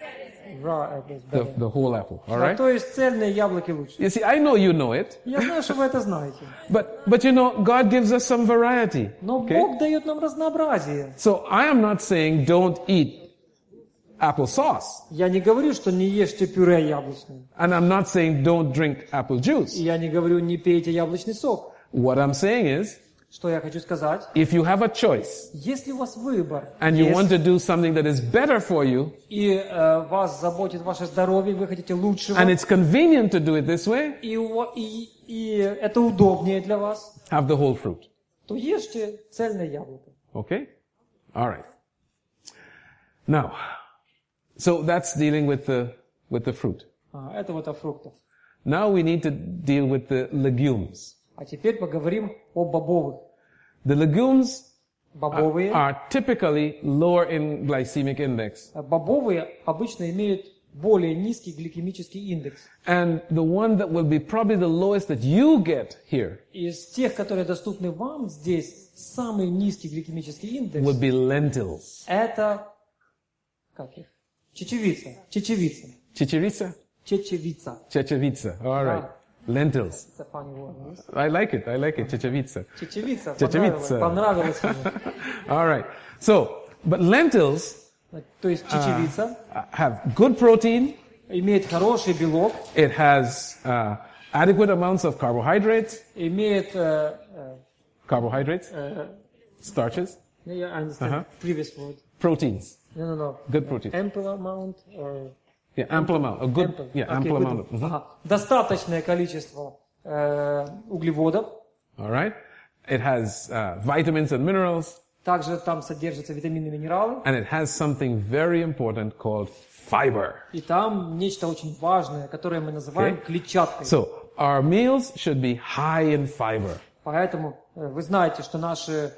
The whole apple. All right? То есть цельные яблоки лучше. You see, I know you know it. Я знаю, что вы это знаете. But you know, God gives us some variety. Но Бог дает нам разнообразие. So I am not saying don't eat apple sauce. Я не говорю, что не ешьте пюре яблочное. And I'm not saying don't drink apple juice. И я не говорю, не пейте яблочный сок. What I'm saying is, что я хочу сказать, if you have a choice, если у вас выбор, and you want to do something that is better for you, и вас заботит ваше здоровье, вы хотите лучшего, and it's convenient to do it this way, и это удобнее для вас, have the whole fruit. То ешьте цельное яблоко. Okay? All right. Now, so that's dealing with the fruit. Это вот о фруктах. Now we need to deal with the legumes. А теперь поговорим о бобовых. The legumes Бобовые, are typically lower in glycemic index. Бобовые обычно имеют более низкий гликемический индекс. And the one that will be probably the lowest that you get here Из тех, которые доступны вам здесь, самый низкий гликемический индекс would be lentils. это как их? Чечевица. Чечевица. Чечевица? Чечевица. Чечевица. All right. Lentils. It's a funny word. I like it. Чечевица. Чечевица. Чечевица. Понравилось мне. All right. So, but lentils То есть чечевица have good protein. имеет хороший белок. It has adequate amounts of carbohydrates. Имеет Carbohydrates. Starches. I understand previous word. Proteins. No. Good protein. Ample amount or Yeah, ample amount. A good. Ample amount. Достаточное количество углеводов. All right. It has vitamins and minerals. Также там содержатся витамины и минералы. And it has something very important called fiber. И там нечто очень важное, которое мы называем клетчаткой. So, our meals should be high in fiber. Поэтому вы знаете, что наше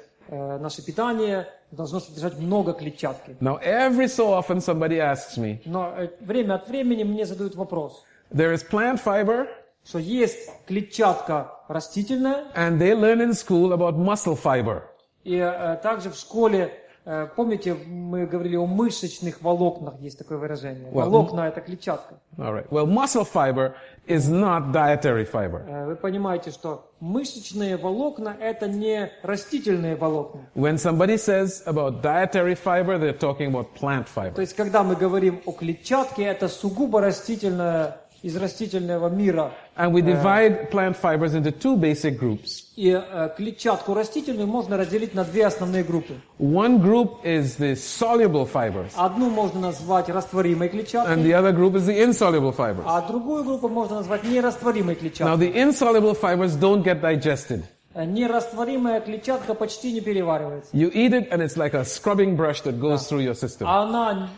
питание должно содержать много клетчатки. Now, every so often somebody asks me, Но время от времени мне задают вопрос, there is plant fiber, что есть клетчатка растительная, and they learn in school about muscle fiber. и также в школе, помните, мы говорили о мышечных волокнах, есть такое выражение. Волокна – это клетчатка. All right. Well, muscle fiber is not dietary fiber. Вы понимаете, что мышечные волокна – это не растительные волокна. When somebody says about dietary fiber, they're talking about plant fiber. То есть, когда мы говорим о клетчатке, это сугубо растительное, из растительного мира. And we divide plant fibers into two basic groups. И клетчатку растительную можно разделить на две основные группы. One group is the soluble fibers, Одну можно назвать растворимой and клетчаткой, the other group is the insoluble fibers. а другую группу можно назвать нерастворимой Now, клетчаткой. the insoluble fibers don't get digested. Нерастворимая клетчатка почти не переваривается. You eat it, and it's like a scrubbing brush that goes through your system. Она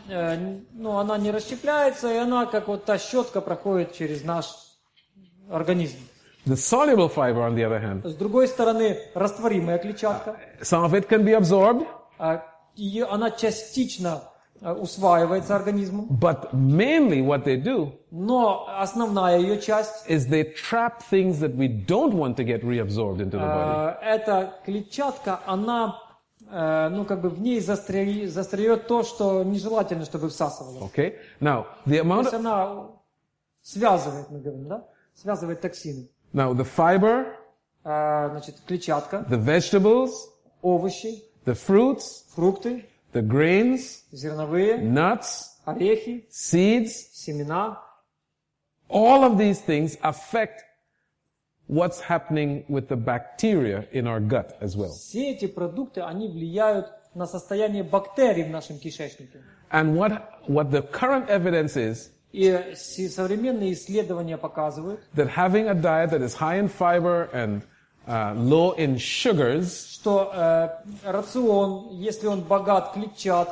не расщепляется, и она, как вот та щетка, проходит через наш организм. The soluble fiber, on the other hand, С другой стороны, растворимая клетчатка, some of it can be absorbed, она частично усваивается организмом, but mainly what they do но основная ее часть, is they trap things that we don't want to get reabsorbed into the body. эта клетчатка, она, в ней застряет то, что нежелательно, чтобы всасывалось. Okay? Now, the То amount есть of, она связывает, мы говорим, да? Связывает токсины. now the fiber, Клетчатка, the vegetables, овощи, the fruits, фрукты, the grains, зерновые, nuts, орехи, seeds, семена. all of these things affect what's happening with the bacteria in our gut as well. Все эти продукты, они влияют на состояние бактерий в нашем кишечнике. And what the current evidence is, И современные исследования показывают, that having a diet that is high in fiber and low in sugars что рацион, если он богат клетчаткой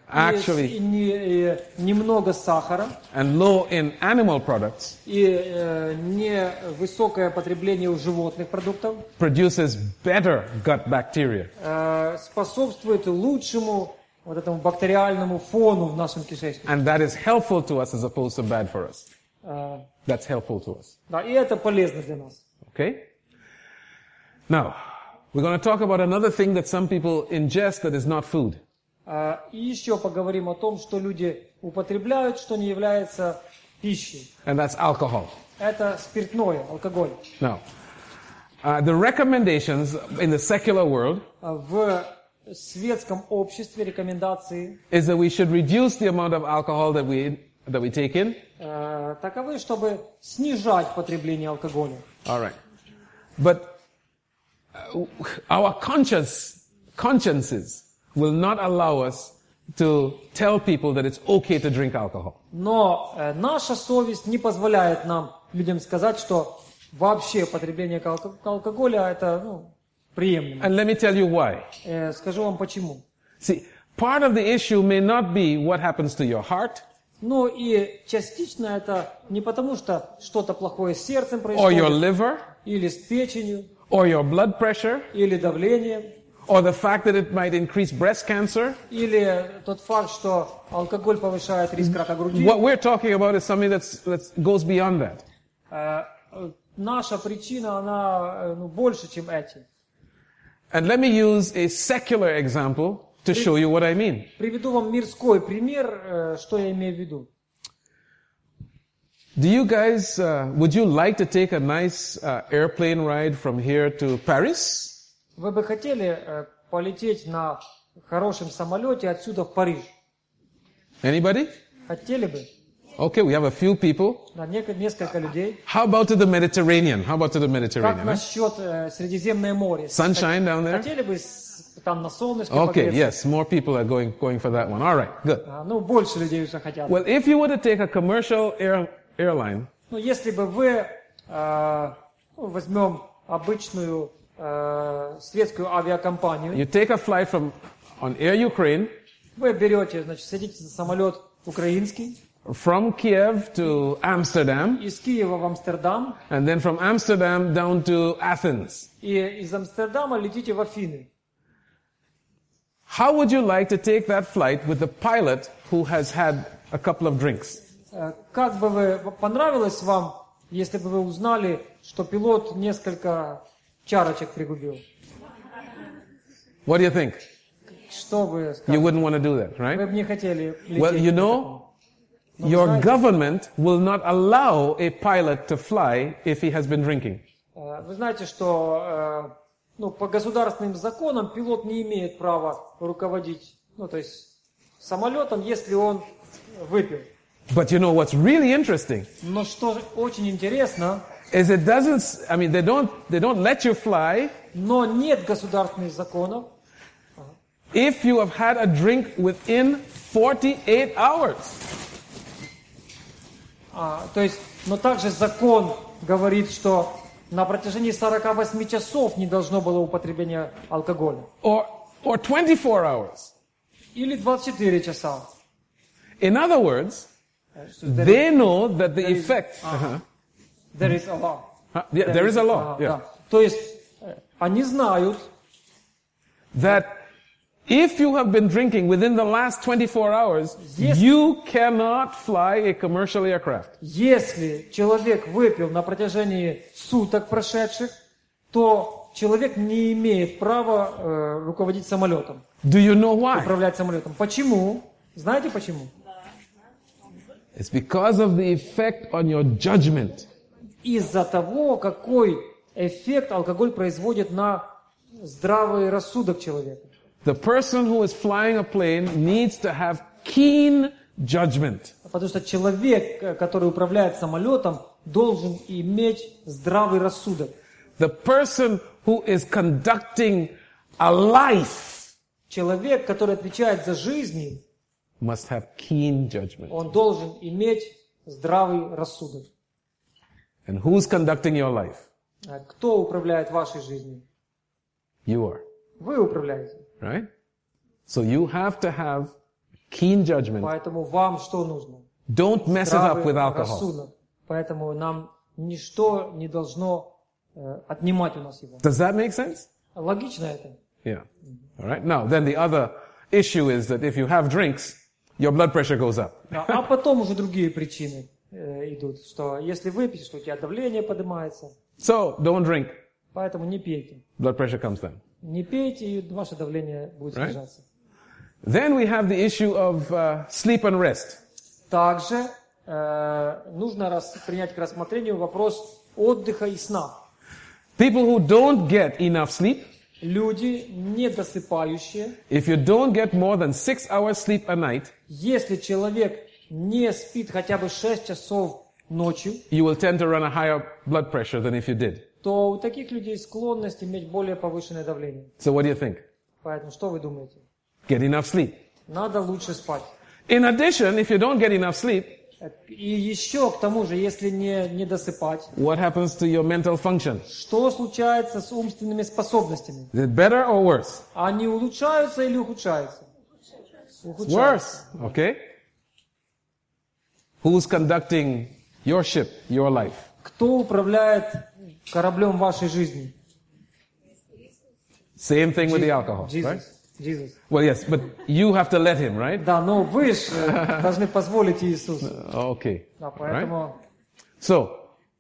actually, и немного сахара, and low in animal products, и невысокое потребление у животных продуктов produces better gut bacteria. способствует лучшему вот этому бактериальному фону в нашем кишечнике. And that is helpful to us as opposed to bad for us. That's helpful to us. Да, и это полезно для нас. Okay? Now, we're going to talk about another thing that some people ingest that is not food. И еще поговорим о том, что люди употребляют, что не является пищей. And that's alcohol. Это спиртное, алкоголь. Now, the recommendations in the secular world В светском обществе рекомендации is that we should reduce the amount of alcohol that we take in. таковы, чтобы снижать потребление алкоголя. All right. But our consciences will not allow us to tell people that it's okay to drink alcohol. Но наша совесть не позволяет нам, людям, сказать, что вообще потребление алкоголя это приемлемо. And let me tell you why. Скажу вам почему. See, part of the issue may not be what happens to your heart, Ну и частично это не потому, что что-то плохое с сердцем or your происходит, liver, или с печенью, or your blood pressure, или давлением, or the fact that it might increase breast cancer. или тот факт, что алкоголь повышает риск рака груди. What we're talking about is something that goes beyond that. Наша причина, она больше, чем эти. And let me use a secular example to show you what I mean. Приведу вам мирской пример, что я имею в виду. Do you guys, would you like to take a nice airplane ride from here to Paris? Вы бы хотели полететь на хорошем самолете отсюда в Париж? Anybody? Хотели бы? Okay, we have a few people. Да, несколько людей. How about to the Mediterranean? How about to the Как Mediterranean? насчет Средиземное море? Sunshine down there? Хотели бы там на солнышке Okay, погреться? yes, more people are going for that one. All right, good. Больше людей уже хотят. Well, if you were to take a commercial airline, Если бы вы, возьмем обычную светскую авиакомпанию, you take a flight on Air Ukraine вы берете, значит, садитесь на самолет украинский, from Kiev to Amsterdam, из Киева в Амстердам, and then from Amsterdam down to Athens. и из Амстердама летите в Афины. How would you like to take that flight with the pilot who has had a couple of drinks? Как бы вы, понравилось вам, если бы вы узнали, что пилот несколько чарочек пригубил? What do you think? Что вы You скажете? wouldn't want to do that, Вы right? бы не хотели лететь. Well, you по know, такому. your government will not allow a pilot to fly if he has been drinking. Вы знаете, что по государственным законам пилот не имеет права руководить, то есть самолетом, если он выпил. But you know what's really interesting Но что очень интересно, is it doesn't, I mean, they don't let you fly но нет государственных законов, if you have had a drink within 48 hours. то есть, но также закон говорит, что на протяжении 48 часов не должно было употребления алкоголя. Or 24 hours. Или 24 часа. In other words, they know that the effect... There is a law. Yeah, there is a law. Yeah. Да. То есть, они знают, That if you have been drinking within the last 24 hours, Yes. you cannot fly a commercial aircraft. если человек выпил на протяжении суток прошедших, то человек не имеет права руководить самолетом, Do you know why? управлять самолетом. Почему? Знаете почему? It's because of the effect on your judgment. Из-за того, какой эффект алкоголь производит на здравый рассудок человека. The person who is flying a plane needs to have keen judgment. Потому что человек, который управляет самолетом, должен иметь здравый рассудок. The person who is conducting a life Человек, который отвечает за жизнь, must have keen judgment. он должен иметь здравый рассудок. And who's conducting your life? Кто управляет вашей жизнью? You are. Вы управляете. Right? So you have to have keen judgment. Поэтому вам что нужно? Don't mess it up with Здравый alcohol. рассудок. Поэтому нам ничто не должно отнимать у нас его. Does that make sense? Логично это? Yeah. All right. Now, then the other issue is that if you have drinks, your blood pressure goes up. А потом уже другие причины идут, что если выпьешь, что у тебя давление поднимается. So, don't drink. Поэтому не пейте. Blood pressure comes down. Не пейте, и ваше давление будет Right. снижаться. Then we have the issue of sleep and rest. Также нужно принять к рассмотрению вопрос отдыха и сна. People who don't get enough sleep, Люди, недосыпающие, if you don't get more than 6 hours sleep a night, если человек не спит хотя бы 6 часов ночью, you will tend to run a higher blood pressure than if you did. то у таких людей склонность иметь более повышенное давление. So what do you think? Поэтому что вы думаете? Get enough sleep. Надо лучше спать. In addition, if you don't get enough sleep, И еще к тому же, если не досыпать, what happens to your mental function? что случается с умственными способностями? Is it better or worse? Они улучшаются или ухудшаются? Worse. Okay? Who's conducting your ship, your life? Кто управляет кораблем вашей жизни? Same thing with the alcohol, right? Jesus. Well, yes, but you have to let him, right? Да, но вы же должны позволить Иисусу. Okay. Да, поэтому So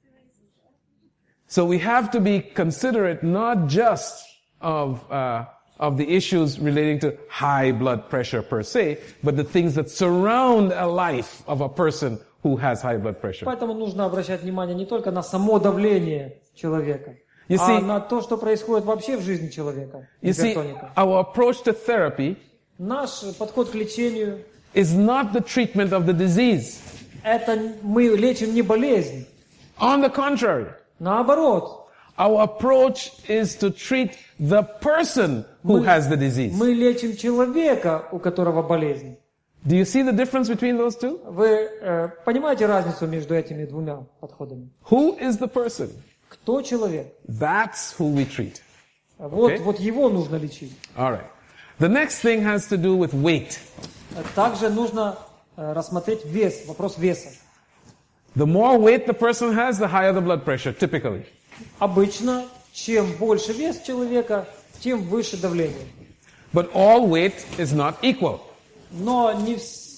we have to be considerate not just of the issues relating to high blood pressure per se, but the things that surround a life of a person who has high blood pressure. Поэтому нужно обращать внимание не только на само давление человека, You а see- на то, что происходит вообще в жизни человека, You see, гипертоника. our approach to therapy Наш подход к лечению is not the treatment of the disease. – это мы лечим не болезнь. On the contrary, Наоборот, our approach is to treat the person who has the disease. мы лечим человека, у которого болезнь. Do you see the difference between those two? Вы понимаете разницу между этими двумя подходами? Who is the person? Кто человек? That's who we treat. Вот, Okay. вот его нужно лечить. All right. The next thing has to do with weight. Также нужно рассмотреть вес, вопрос веса. The more weight the person has, the higher the blood pressure, typically. Обычно, чем больше вес человека, тем выше давление. But all weight is not equal. Но не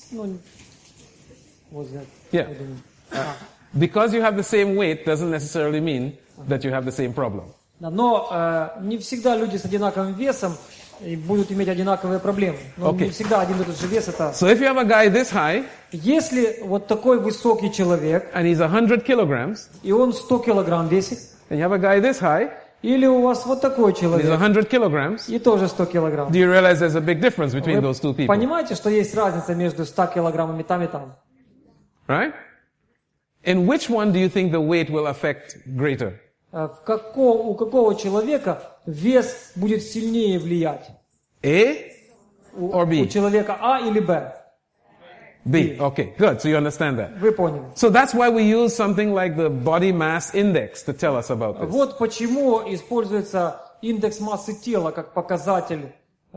вот так. Yeah. Because you have the same weight doesn't necessarily mean that you have the same problem. Да, но не всегда люди с одинаковым весом будут иметь одинаковые проблемы. Но Okay. не всегда один и тот же вес это. So if you have a guy this high Если вот такой высокий человек, and he's 100 kilograms, и он 100 килограмм весит, and you have a guy this high или у вас вот такой and he's человек, 100 kilograms, и тоже 100 килограмм. do you realize there's a big difference between those two Вы people? понимаете, что есть разница между 100 килограммами там и там? Right? In which one do you think the weight will affect greater? У какого человека вес будет сильнее влиять? A У or B? человека А или Б? B. Okay, good. So you understand that. Вы поняли. So that's why we use something like the body mass index to tell us about this. Вот почему используется индекс массы тела как показатель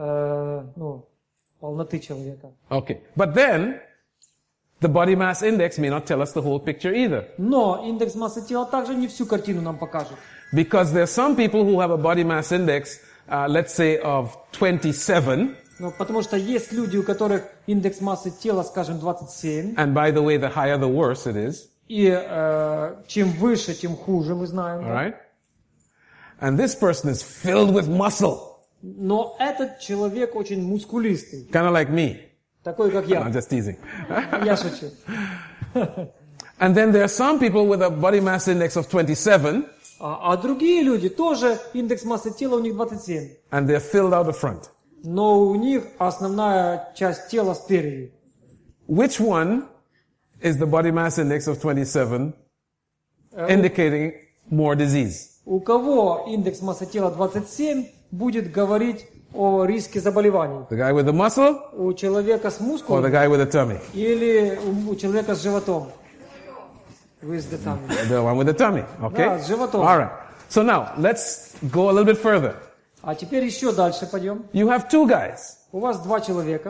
полноты человека. Okay. But then, the body mass index may not tell us the whole picture either. Но индекс массы тела также не всю картину нам покажет. Because there are some people who have a body mass index, let's say of 27, Но потому что есть люди, у которых индекс массы тела, скажем, 27, and by the way, the higher the worse it is, и чем выше, тем хуже, мы знаем. all right? And this person is filled with muscle, Но этот человек очень мускулистый, kind of like me. такой, как I'm я. just teasing. Я шучу. And then there are some people with a body mass index of 27, А другие люди тоже, индекс массы тела у них 27. and they're filled out the front. Но у них основная часть тела спереди. Which one is the body mass index of 27 indicating more disease? У кого индекс массы тела 27 будет говорить о риске заболеваний? The guy with the muscle У человека с or мускулом the guy with the tummy? или у человека с животом? With the tummy. The one with the tummy, okay? Да, с животом. All right. So now, let's go a little bit further. А теперь еще дальше пойдем. You have two guys. У вас два человека.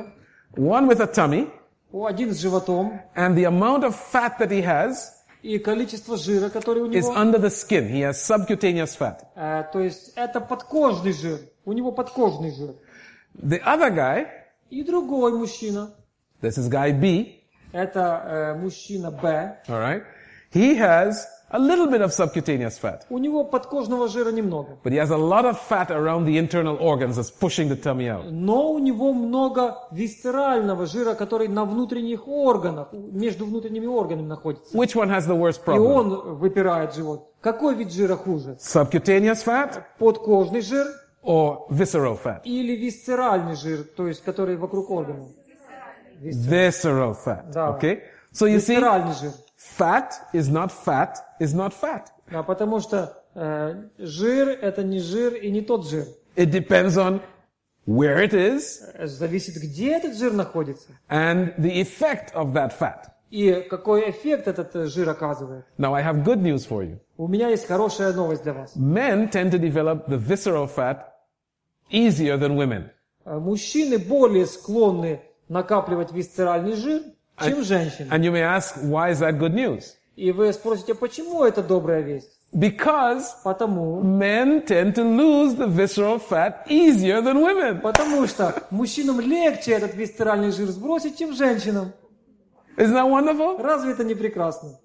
one with a tummy, один с животом, and the amount of fat that he has и количество жира, который у is него, under the skin. He has subcutaneous fat. то есть это подкожный жир, у него подкожный жир. The other guy, И другой мужчина, this is guy B, это мужчина Б, all right? He has a little bit of subcutaneous fat, у него подкожного жира немного. but he has a lot of fat around the internal organs that's pushing the tummy out. Но у него много висцерального жира, который на внутренних органах, между внутренними органами находится. Which one has the worst И problem? он выпирает живот. Какой вид жира хуже? Subcutaneous fat Подкожный жир or visceral fat? или висцеральный жир, то есть который вокруг органов? Visceral fat. Да. Okay? So you see, Висцеральный жир. fat is not fat. Да, потому что жир это не жир и не тот жир. It depends on where it is Зависит, где этот жир находится and the effect of that fat. и какой эффект этот жир оказывает. Now I have good news for you. У меня есть хорошая новость для вас. Men tend to develop the visceral fat easier than women. Мужчины более склонны накапливать висцеральный жир, чем женщины. And you may ask, why is that good news? И вы спросите, почему это добрая весть? Because Потому men tend to lose the visceral fat easier than women. что мужчинам легче этот висцеральный жир сбросить, чем женщинам. Isn't that wonderful? Разве это не прекрасно?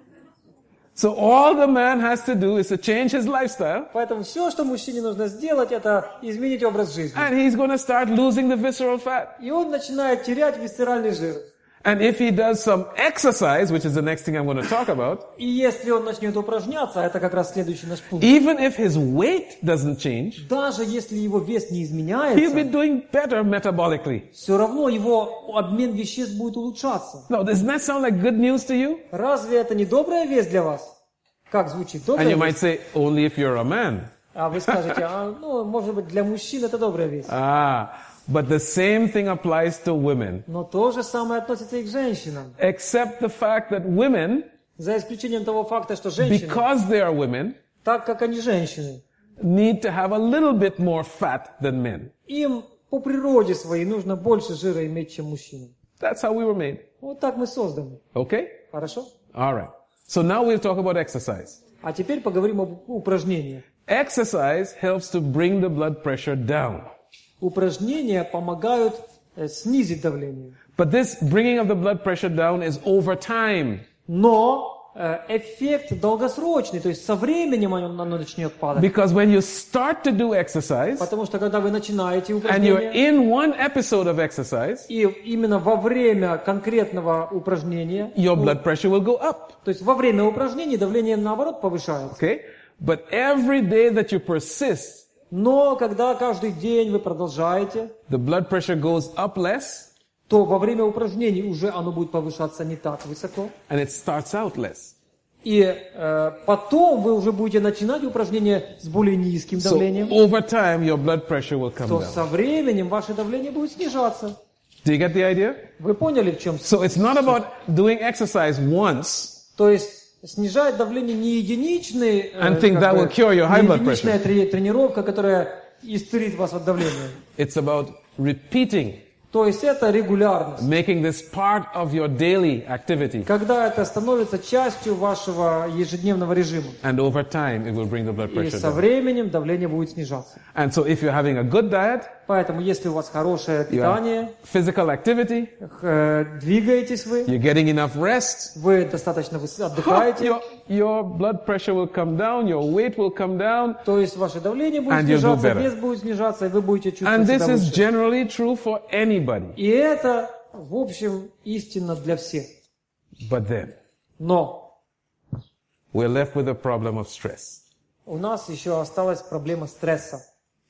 So all the man has to do is to change his lifestyle, Поэтому все, что мужчине нужно сделать, это изменить образ жизни. and he's going to start losing the visceral fat. И он начинает терять висцеральный жир. And if he does some exercise, which is the next thing I'm going to talk about, И если он начнет упражняться, это как раз следующий наш пункт. even if his weight doesn't change, Даже если его вес не he'll be изменяется, doing better metabolically. все равно его обмен веществ будет улучшаться. Now, doesn't that sound like good news to you? Разве это не добрая весть для вас? Как звучит? And Добрая you might весть? say, only if you're a man. А вы скажете, может быть, для мужчин это добрая весть. But the same thing applies to women. Но то же самое относится и к женщинам. Except the fact that women, За исключением того факта, что женщины, because they are women, так как они женщины, need to have a little bit more fat than men. им по природе своей нужно больше жира иметь, чем мужчинам. That's how we were made. Вот так мы созданы. Okay? Хорошо? All right. So now we'll talk about exercise. А теперь поговорим об упражнениях. Exercise helps to bring the blood pressure down. Упражнения помогают снизить давление. But this bringing of the blood pressure down is over time. Но эффект долгосрочный, то есть со временем оно начнет падать. Because when you start to do exercise, Потому что когда вы начинаете and you're упражнение, in one episode of exercise, и именно во время конкретного упражнения, your blood pressure will go up. то есть во время упражнений давление наоборот повышается. Okay? But every day that you persist, Но когда каждый день вы продолжаете, the blood pressure goes up less то во время упражнений уже оно будет повышаться не так высоко. and it starts out less. И потом вы уже будете начинать упражнения с более низким So давлением, over time, your blood pressure will come то down. со временем ваше давление будет снижаться. Do you get the idea? Вы поняли, в чем суть? So it's not about doing exercise once То есть снижает давление не единичный, And think that will cure your high не blood единичная тренировка, которая исцелит вас от давления. It's about repeating, То есть это регулярность. making this part of your daily activity. Когда это становится частью вашего ежедневного режима. And over time, it will bring the blood И pressure со down. временем давление будет снижаться. And so if you're having a good diet, Поэтому если у вас хорошее you питание, have physical activity, двигаетесь вы, you're getting enough rest, вы достаточно отдыхаете, your blood pressure will come down, your weight will come down, то есть ваше давление будет And you'll do снижаться, better. вес будет снижаться, и вы будете and чувствовать this себя is лучше. generally true for anybody. И это, в общем, истинно для всех. But then, Но we're left with the problem of stress. у нас еще осталась проблема стресса.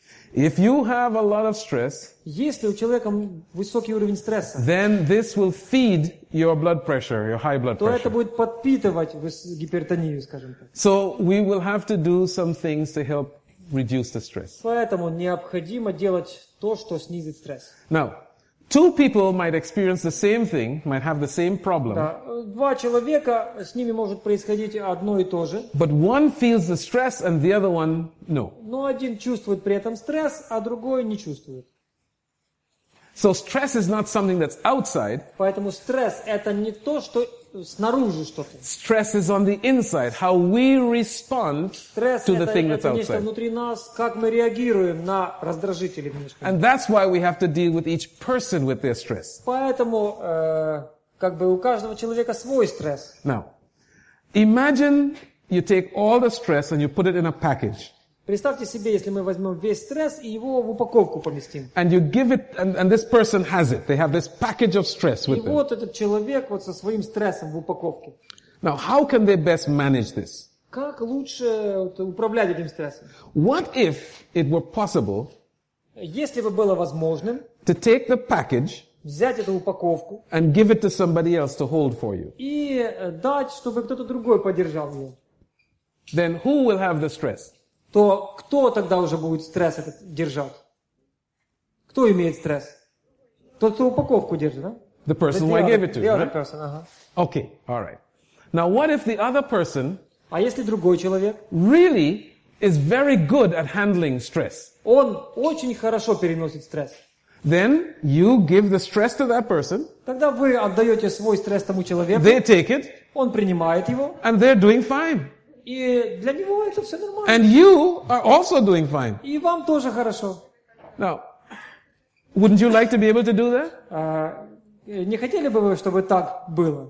If you have a lot of stress, Если у человека высокий уровень стресса, then this will feed your blood pressure, your high blood то это pressure. будет подпитывать гипертонию, скажем так. So we will have to do some things to help reduce the stress. Поэтому необходимо делать то, что снизит стресс. Now, two people might experience the same thing, might have the same problem, Да, два человека, с ними может происходить одно и то же, but one feels the stress and the other one no. но один чувствует при этом стресс, а другой не чувствует. So stress is not something that's outside. Поэтому стресс это не то, что снаружи что-то. Stress is on the inside, how we respond Стресс to the thing that's это нечто outside. внутри нас, как мы реагируем на раздражители внешние. And that's why we have to deal with each person with their stress. Поэтому как бы у каждого человека свой стресс. Now, imagine you take all the stress and you put it in a package. Представьте себе, если мы возьмем весь стресс и его в упаковку поместим. And you give it, and this person has it. They have this package of stress И with them. вот этот человек вот со своим стрессом в упаковке. Now, how can they best manage this? Как лучше вот управлять этим стрессом? What if it were possible Если бы было возможным to take the package взять эту упаковку and give it to somebody else to hold for you? и дать, чтобы кто-то другой поддержал ее, Then who will have the stress? то кто тогда уже будет стресс этот держать? Кто имеет стресс? Тот, кто упаковку держит, да? The person who I gave it to, The other right? person, ага. Okay, all right. Now, what if the other person А если другой человек, really is very good at handling stress? он очень хорошо переносит стресс, Then you give the stress to that person, тогда вы отдаете свой стресс тому человеку, they take it, он принимает его, and they're doing fine. и для него это все нормально. And you are also doing fine. И вам тоже хорошо. Now, wouldn't you like to be able to do that? Не хотели бы вы, чтобы так было?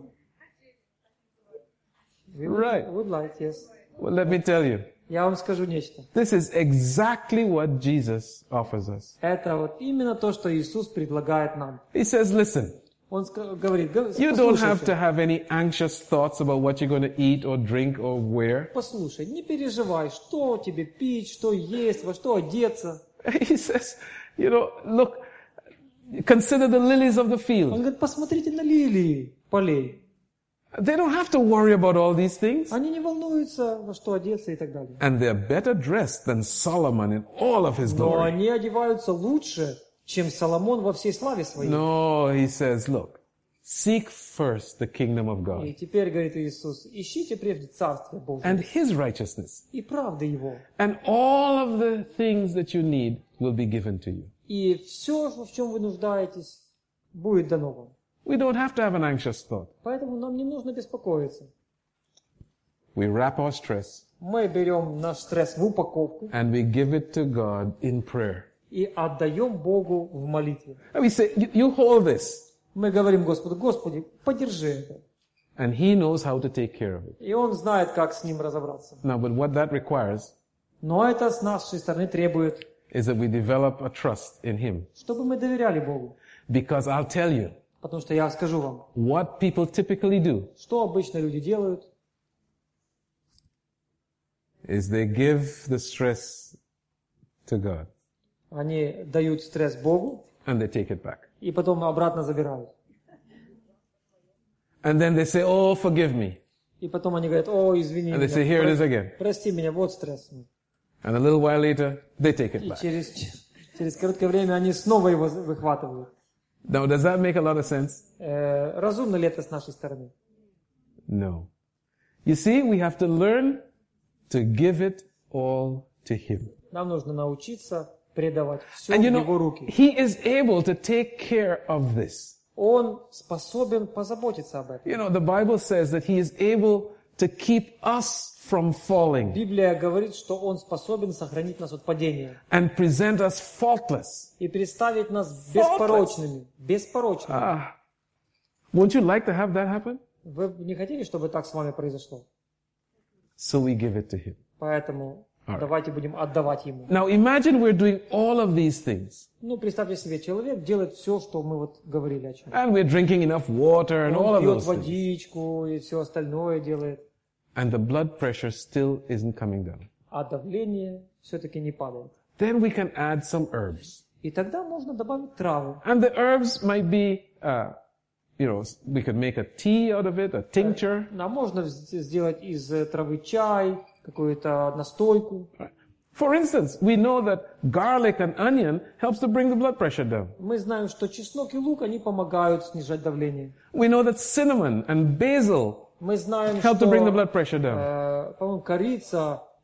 Right. Would like, yes. Well, let me tell you. Я вам скажу нечто. This is exactly what Jesus offers us. Это вот именно то, что Иисус предлагает нам. He says, listen, Он говорит, you don't have to послушайте, have any anxious thoughts about what you're going to eat or drink or wear. послушай, не переживай, что тебе пить, что есть, во что одеться. He says, you know, look, consider the lilies of the Он field. говорит, посмотрите на лилии полей. They don't have to worry about all these things. Они не волнуются, во что одеться и так далее. And they're better dressed than Solomon in all of his Но glory. они одеваются лучше, чем Соломон во всей славе своей. No, he says, look, seek first the kingdom of И God теперь, говорит Иисус, ищите прежде Царствие Божие and his righteousness, и правды Его. and all of the things that you need will be given to you. И все, в чем вы нуждаетесь, будет дано вам. We don't have to have an anxious thought. Поэтому нам не нужно беспокоиться. We wrap our stress Мы берем наш стресс в упаковку and we give it to God in prayer. и отдаем Богу в молитве. And we say, you hold this. Мы говорим Господу, Господи, поддержи это. And he knows how to take care of it. И Он знает, как с ним разобраться. Now, but what that requires Но это с нашей стороны требует, is that we develop a trust in him. чтобы мы доверяли Богу. Because I'll tell you, Потому что я скажу вам, what people typically do что обычно люди делают, is they give the stress to God они дают стресс Богу and they take it back. и потом обратно забирают. And then they say, oh, forgive me. И потом они говорят, о, извини And they say, here it is again. прости меня, вот стресс. And a little while later, they take it И back. через короткое время они снова его выхватывают. Now, does that make a lot of sense? Разумно ли это с нашей стороны? No. You see, we have to learn to give it all to him. Нам нужно научиться предавать все And в you Его know, руки. he is able to take care of this. Он способен позаботиться об этом. You know, the Bible says that he is able to keep us from falling Библия говорит, что Он способен сохранить нас от падения and present us faultless. и представить нас беспорочными. Беспорочными. Won't you like to have that happen? Вы не хотели, чтобы так с вами произошло? So we give it to him. Поэтому Alright. давайте будем отдавать Ему. Now imagine we're doing all of these things. Ну, представьте себе, человек делает все, что мы вот говорили о чем. And we're drinking enough water and all Он of пьет those things. водичку и все остальное делает. And the blood pressure still isn't coming down. А давление все-таки не падает. Then we can add some herbs. И тогда можно добавить травы. And the herbs might be, we could make a tea out of it, a tincture. А можно сделать из травы чай, какую-то настойку. For instance, we know that garlic and onion helps to bring the blood pressure down. Мы знаем, что чеснок и лук, они помогают снижать давление. We know that cinnamon and basil Мы знаем, help to bring the что, blood pressure down. по-моему, корица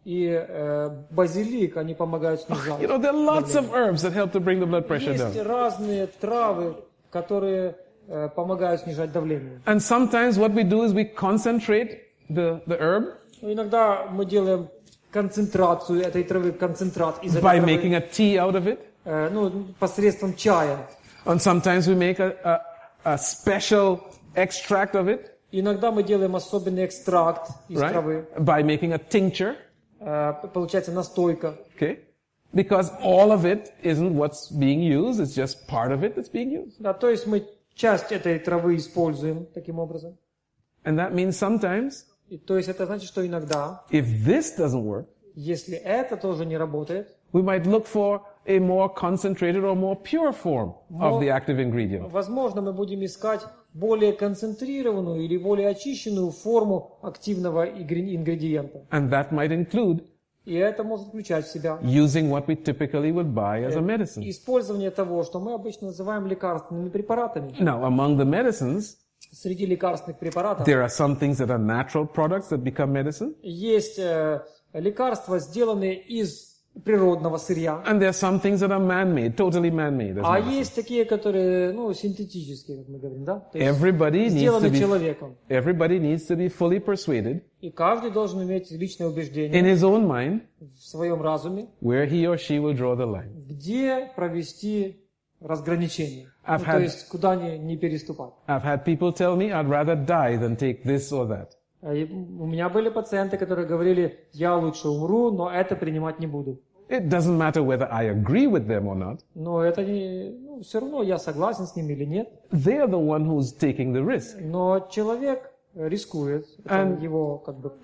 и базилик, они помогают снижать. You know, there are lots of herbs that help to bring the blood pressure Есть down. разные травы, которые помогают снижать давление. And sometimes what we do is we concentrate the herb Иногда мы делаем концентрацию этой травы, концентрат из этой by травы, making a tea out of it. Посредством чая. And sometimes we make a special extract of it, Иногда мы делаем особенный экстракт из right? травы. By making a tincture, Получается настойка. okay? Because all of it isn't what's being used, it's just part of it that's being used. Да, то есть мы часть этой травы используем таким образом. And that means sometimes, И, то есть это значит, что иногда, if this doesn't work, если это тоже не работает, we might look for a more concentrated or more pure form of the active ingredient. возможно, мы будем искать более концентрированную или более очищенную форму активного ингредиента. And that might include И это может включать в себя using what we typically would buy as a medicine. использование того, что мы обычно называем лекарственными препаратами. Now, among the medicines, Среди лекарственных препаратов there are some things that are natural products that become medicine, есть лекарства, сделанные из природного сырья, and there are some things that are man-made, totally man-made. as а medicine. есть такие, которые, синтетические, как мы говорим, да? То есть Everybody сделаны человеком. needs to be fully persuaded И каждый должен иметь личное in убеждение his own mind в своем разуме, where he or she will draw the line. где провести разграничение. I've То had- есть куда не переступать. I've had people tell me I'd rather die than take this or that. И у меня были пациенты, которые говорили, я лучше умру, но это принимать не буду. It doesn't matter whether I agree with them or not. Но это не, все равно я согласен с ними или нет. They're the one who's taking the risk. Но человек рискует, это его как бы.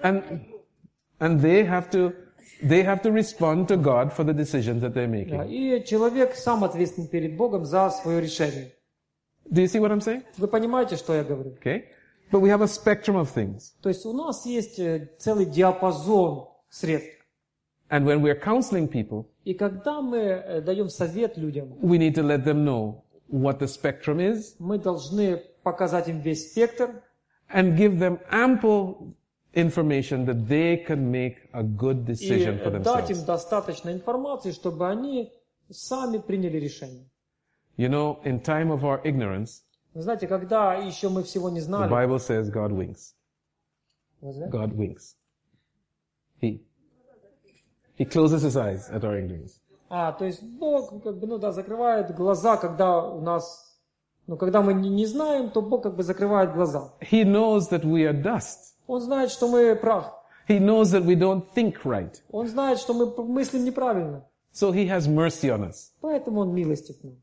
And they have to respond to God for the decisions that they're making. Да, и человек сам ответственен перед Богом за свое решение. Do you see what I'm saying? Вы понимаете, что я говорю? Okay? But we have a spectrum of things. То есть у нас есть целый диапазон средств. And when we're counseling people, И когда мы даем совет людям, we need to let them know what the spectrum is мы должны показать им весь спектр and give them ample information that they can make a good и decision for дать им themselves. достаточно информации, чтобы они сами приняли решение. You know, in time of our ignorance, Вы знаете, когда еще мы всего не the знали, Bible says God winks. вы знаете, God winks. He closes his eyes at our ignorance. то есть Бог закрывает глаза, когда у нас, когда мы не знаем, то Бог закрывает глаза. He knows that we are dust. Он знает, что мы прах. He knows that we don't think right. Он знает, что мы мыслим неправильно. So he has mercy on us. Поэтому Он милостив к нам.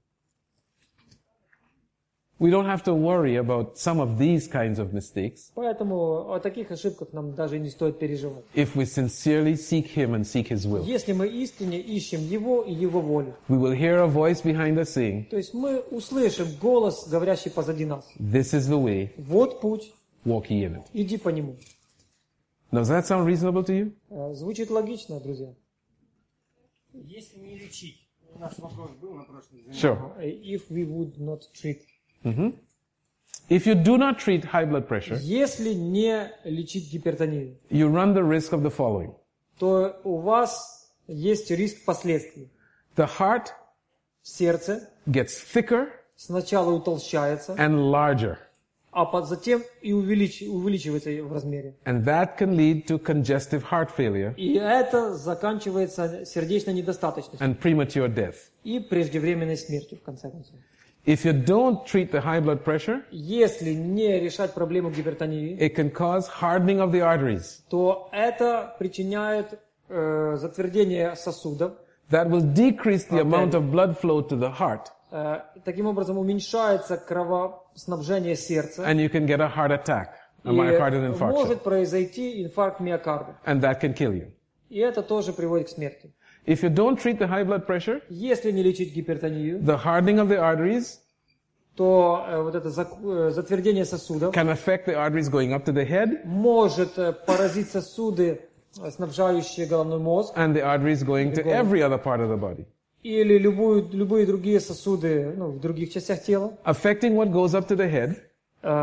We don't have to worry about some of these kinds of mistakes Поэтому о таких ошибках нам даже не стоит переживать. if we sincerely seek him and seek his will. Если мы искренне ищем Его и Его волю, We will hear a voice behind us saying, то есть мы услышим голос, говорящий позади нас. "This is the way, Вот путь, walk ye in it." иди по нему. Does that sound reasonable to you? Звучит логично, друзья. Если не лечить, наш вопрос был на прошлом занятии. Sure. If we would not treat. If you do not treat high blood pressure, Если не лечить гипертонию, you run the risk of the following. то у вас есть риск последствий. The heart Сердце gets thicker сначала утолщается, and larger, а затем и увеличивается в размере. and that can lead to congestive heart failure И это заканчивается сердечной недостаточностью and premature death. и преждевременной смертью, в конце концов. If you don't treat the high blood pressure, Если не решать проблему гипертонии, it can cause hardening of the arteries. то это причиняет затвердение сосудов, That will decrease the amount of blood flow to the heart, таким образом уменьшается кровоснабжение сердца, and you can get a heart attack, a и myocardial infarction, может произойти инфаркт миокарда. and that can kill you. И это тоже приводит к смерти. If you don't treat the high blood pressure, Если не лечить гипертонию, the hardening of the arteries то вот это затвердение сосудов can affect the arteries going up to the head может поразить сосуды, снабжающие головной мозг, and the arteries going to every other part of the body, или любые другие сосуды в других частях тела. affecting what goes up to the head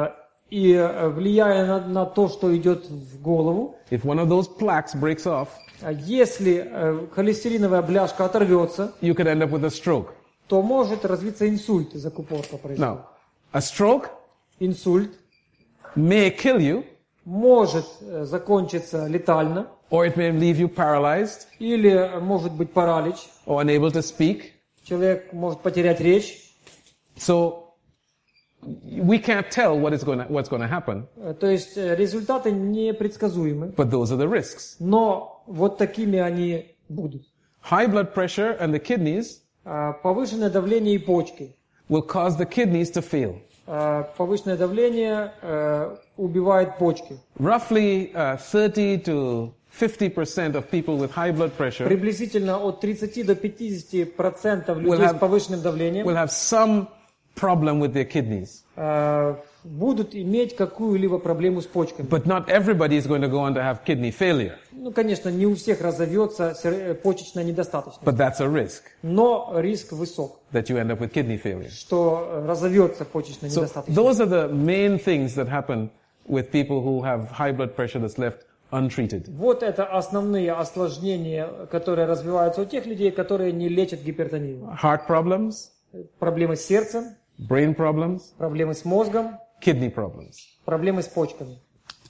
И влияя на то, что идет в голову, if one of those plaques breaks off, если холестериновая бляшка оторвется, you could end up with a stroke. то может развиться инсульт из оккупорта произойдет. Now, a stroke Инсульт may kill you, может закончиться летально, or it may leave you paralyzed или может быть паралич, or unable to speak. человек может потерять речь. So we can't tell what's going to happen, То есть результаты непредсказуемы, but those are the risks. но вот такими они будут. High blood pressure and the kidneys Повышенное давление и почки. will cause the kidneys to fail. Повышенное давление убивает почки. Roughly 30 to 50% of people with high blood pressure Приблизительно от 30 до 50% людей have- с повышенным давлением will have some problem with their kidneys. будут иметь какую-либо проблему с почками. But not everybody is going to go on to have kidney failure. Ну, конечно, не у всех разовьется почечная недостаточность, But that's a risk, но риск высок, that you end up with kidney failure. что разовьется почечная So недостаточность. those are the main things that happen with people who have high blood pressure that's left untreated. Вот это основные осложнения, которые развиваются у тех людей, которые не лечат гипертонию. Heart problems, Проблемы с сердцем, brain problems, проблемы с мозгом, kidney problems. проблемы с почками.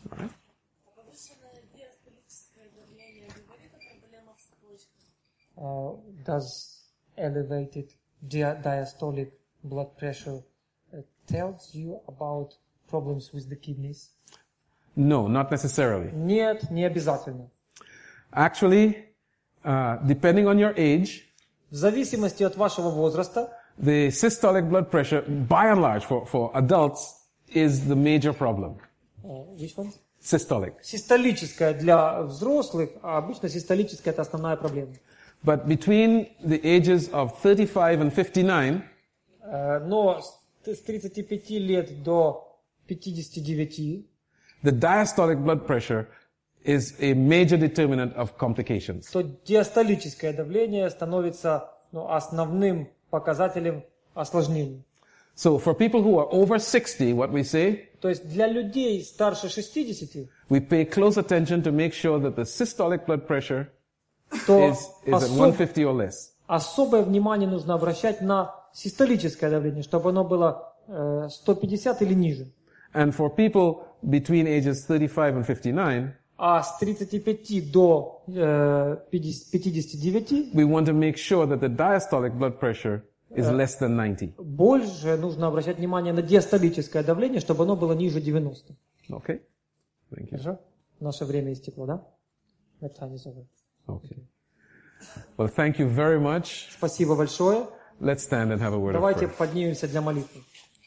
Повышенное диастолическое давление говорит о проблемах с почками. Does elevated diastolic blood pressure tells you about problems with the kidneys? No, not necessarily. Нет, не обязательно. Actually, depending on your age, В зависимости от вашего возраста, the systolic blood pressure, by and large, for adults, is the major problem. which one? Systolic. Систолическая для взрослых, а обычно систолическая это основная проблема. But between the ages of 35 and 59, Но с 35 лет до 59 the diastolic blood pressure is a major determinant of complications. то диастолическое давление становится основным показателем осложнений. So for people who are over 60, what we say, То есть для людей старше 60, we pay close attention to make sure that the systolic blood pressure то is at 150 or less. особое внимание нужно обращать на систолическое давление, чтобы оно было 150 или ниже. And for people between ages 35 and 59, А с 35 до 59 we want to make sure that the diastolic blood pressure is less than 90. больше нужно обращать внимание на диастолическое давление, чтобы оно было ниже 90. Okay? Thank you. Хорошо? Наше время истекло, да? My time is over. Okay. Well, thank you very much. Спасибо большое. Let's stand and have a word of Давайте prayer. поднимемся для молитвы.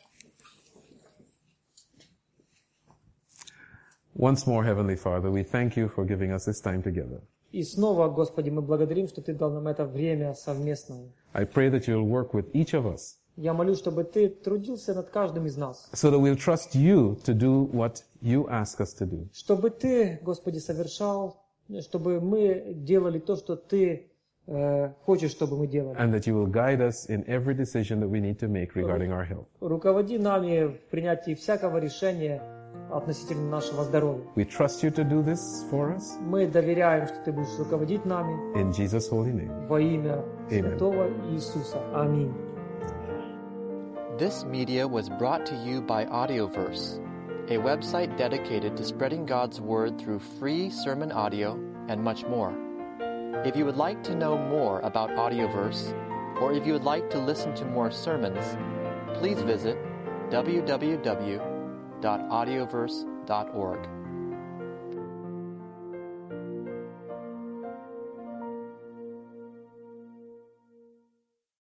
Once more, Heavenly Father, we thank you for giving us this time together. И снова, Господи, мы благодарим, что Ты дал нам это время совместное. I pray that you'll work with each of us Я молюсь, чтобы Ты трудился над каждым из нас. so that we'll trust you to do what you ask us to do. Чтобы Ты, Господи, совершал, чтобы мы делали то, что Ты хочешь, чтобы мы делали. And that you will guide us in every decision that we need to make regarding our health. Руководи нами в принятии всякого решения относительно нашего здоровья. We trust you to do this for us Мы доверяем, что Ты будешь руководить нами in Jesus' holy name. во имя Amen. Святого Иисуса. Аминь. This media was brought to you by Audioverse, a website dedicated to spreading God's Word through free sermon audio and much more. If you would like to know more about Audioverse, or if you would like to listen to more sermons, please visit www.audioverse.org.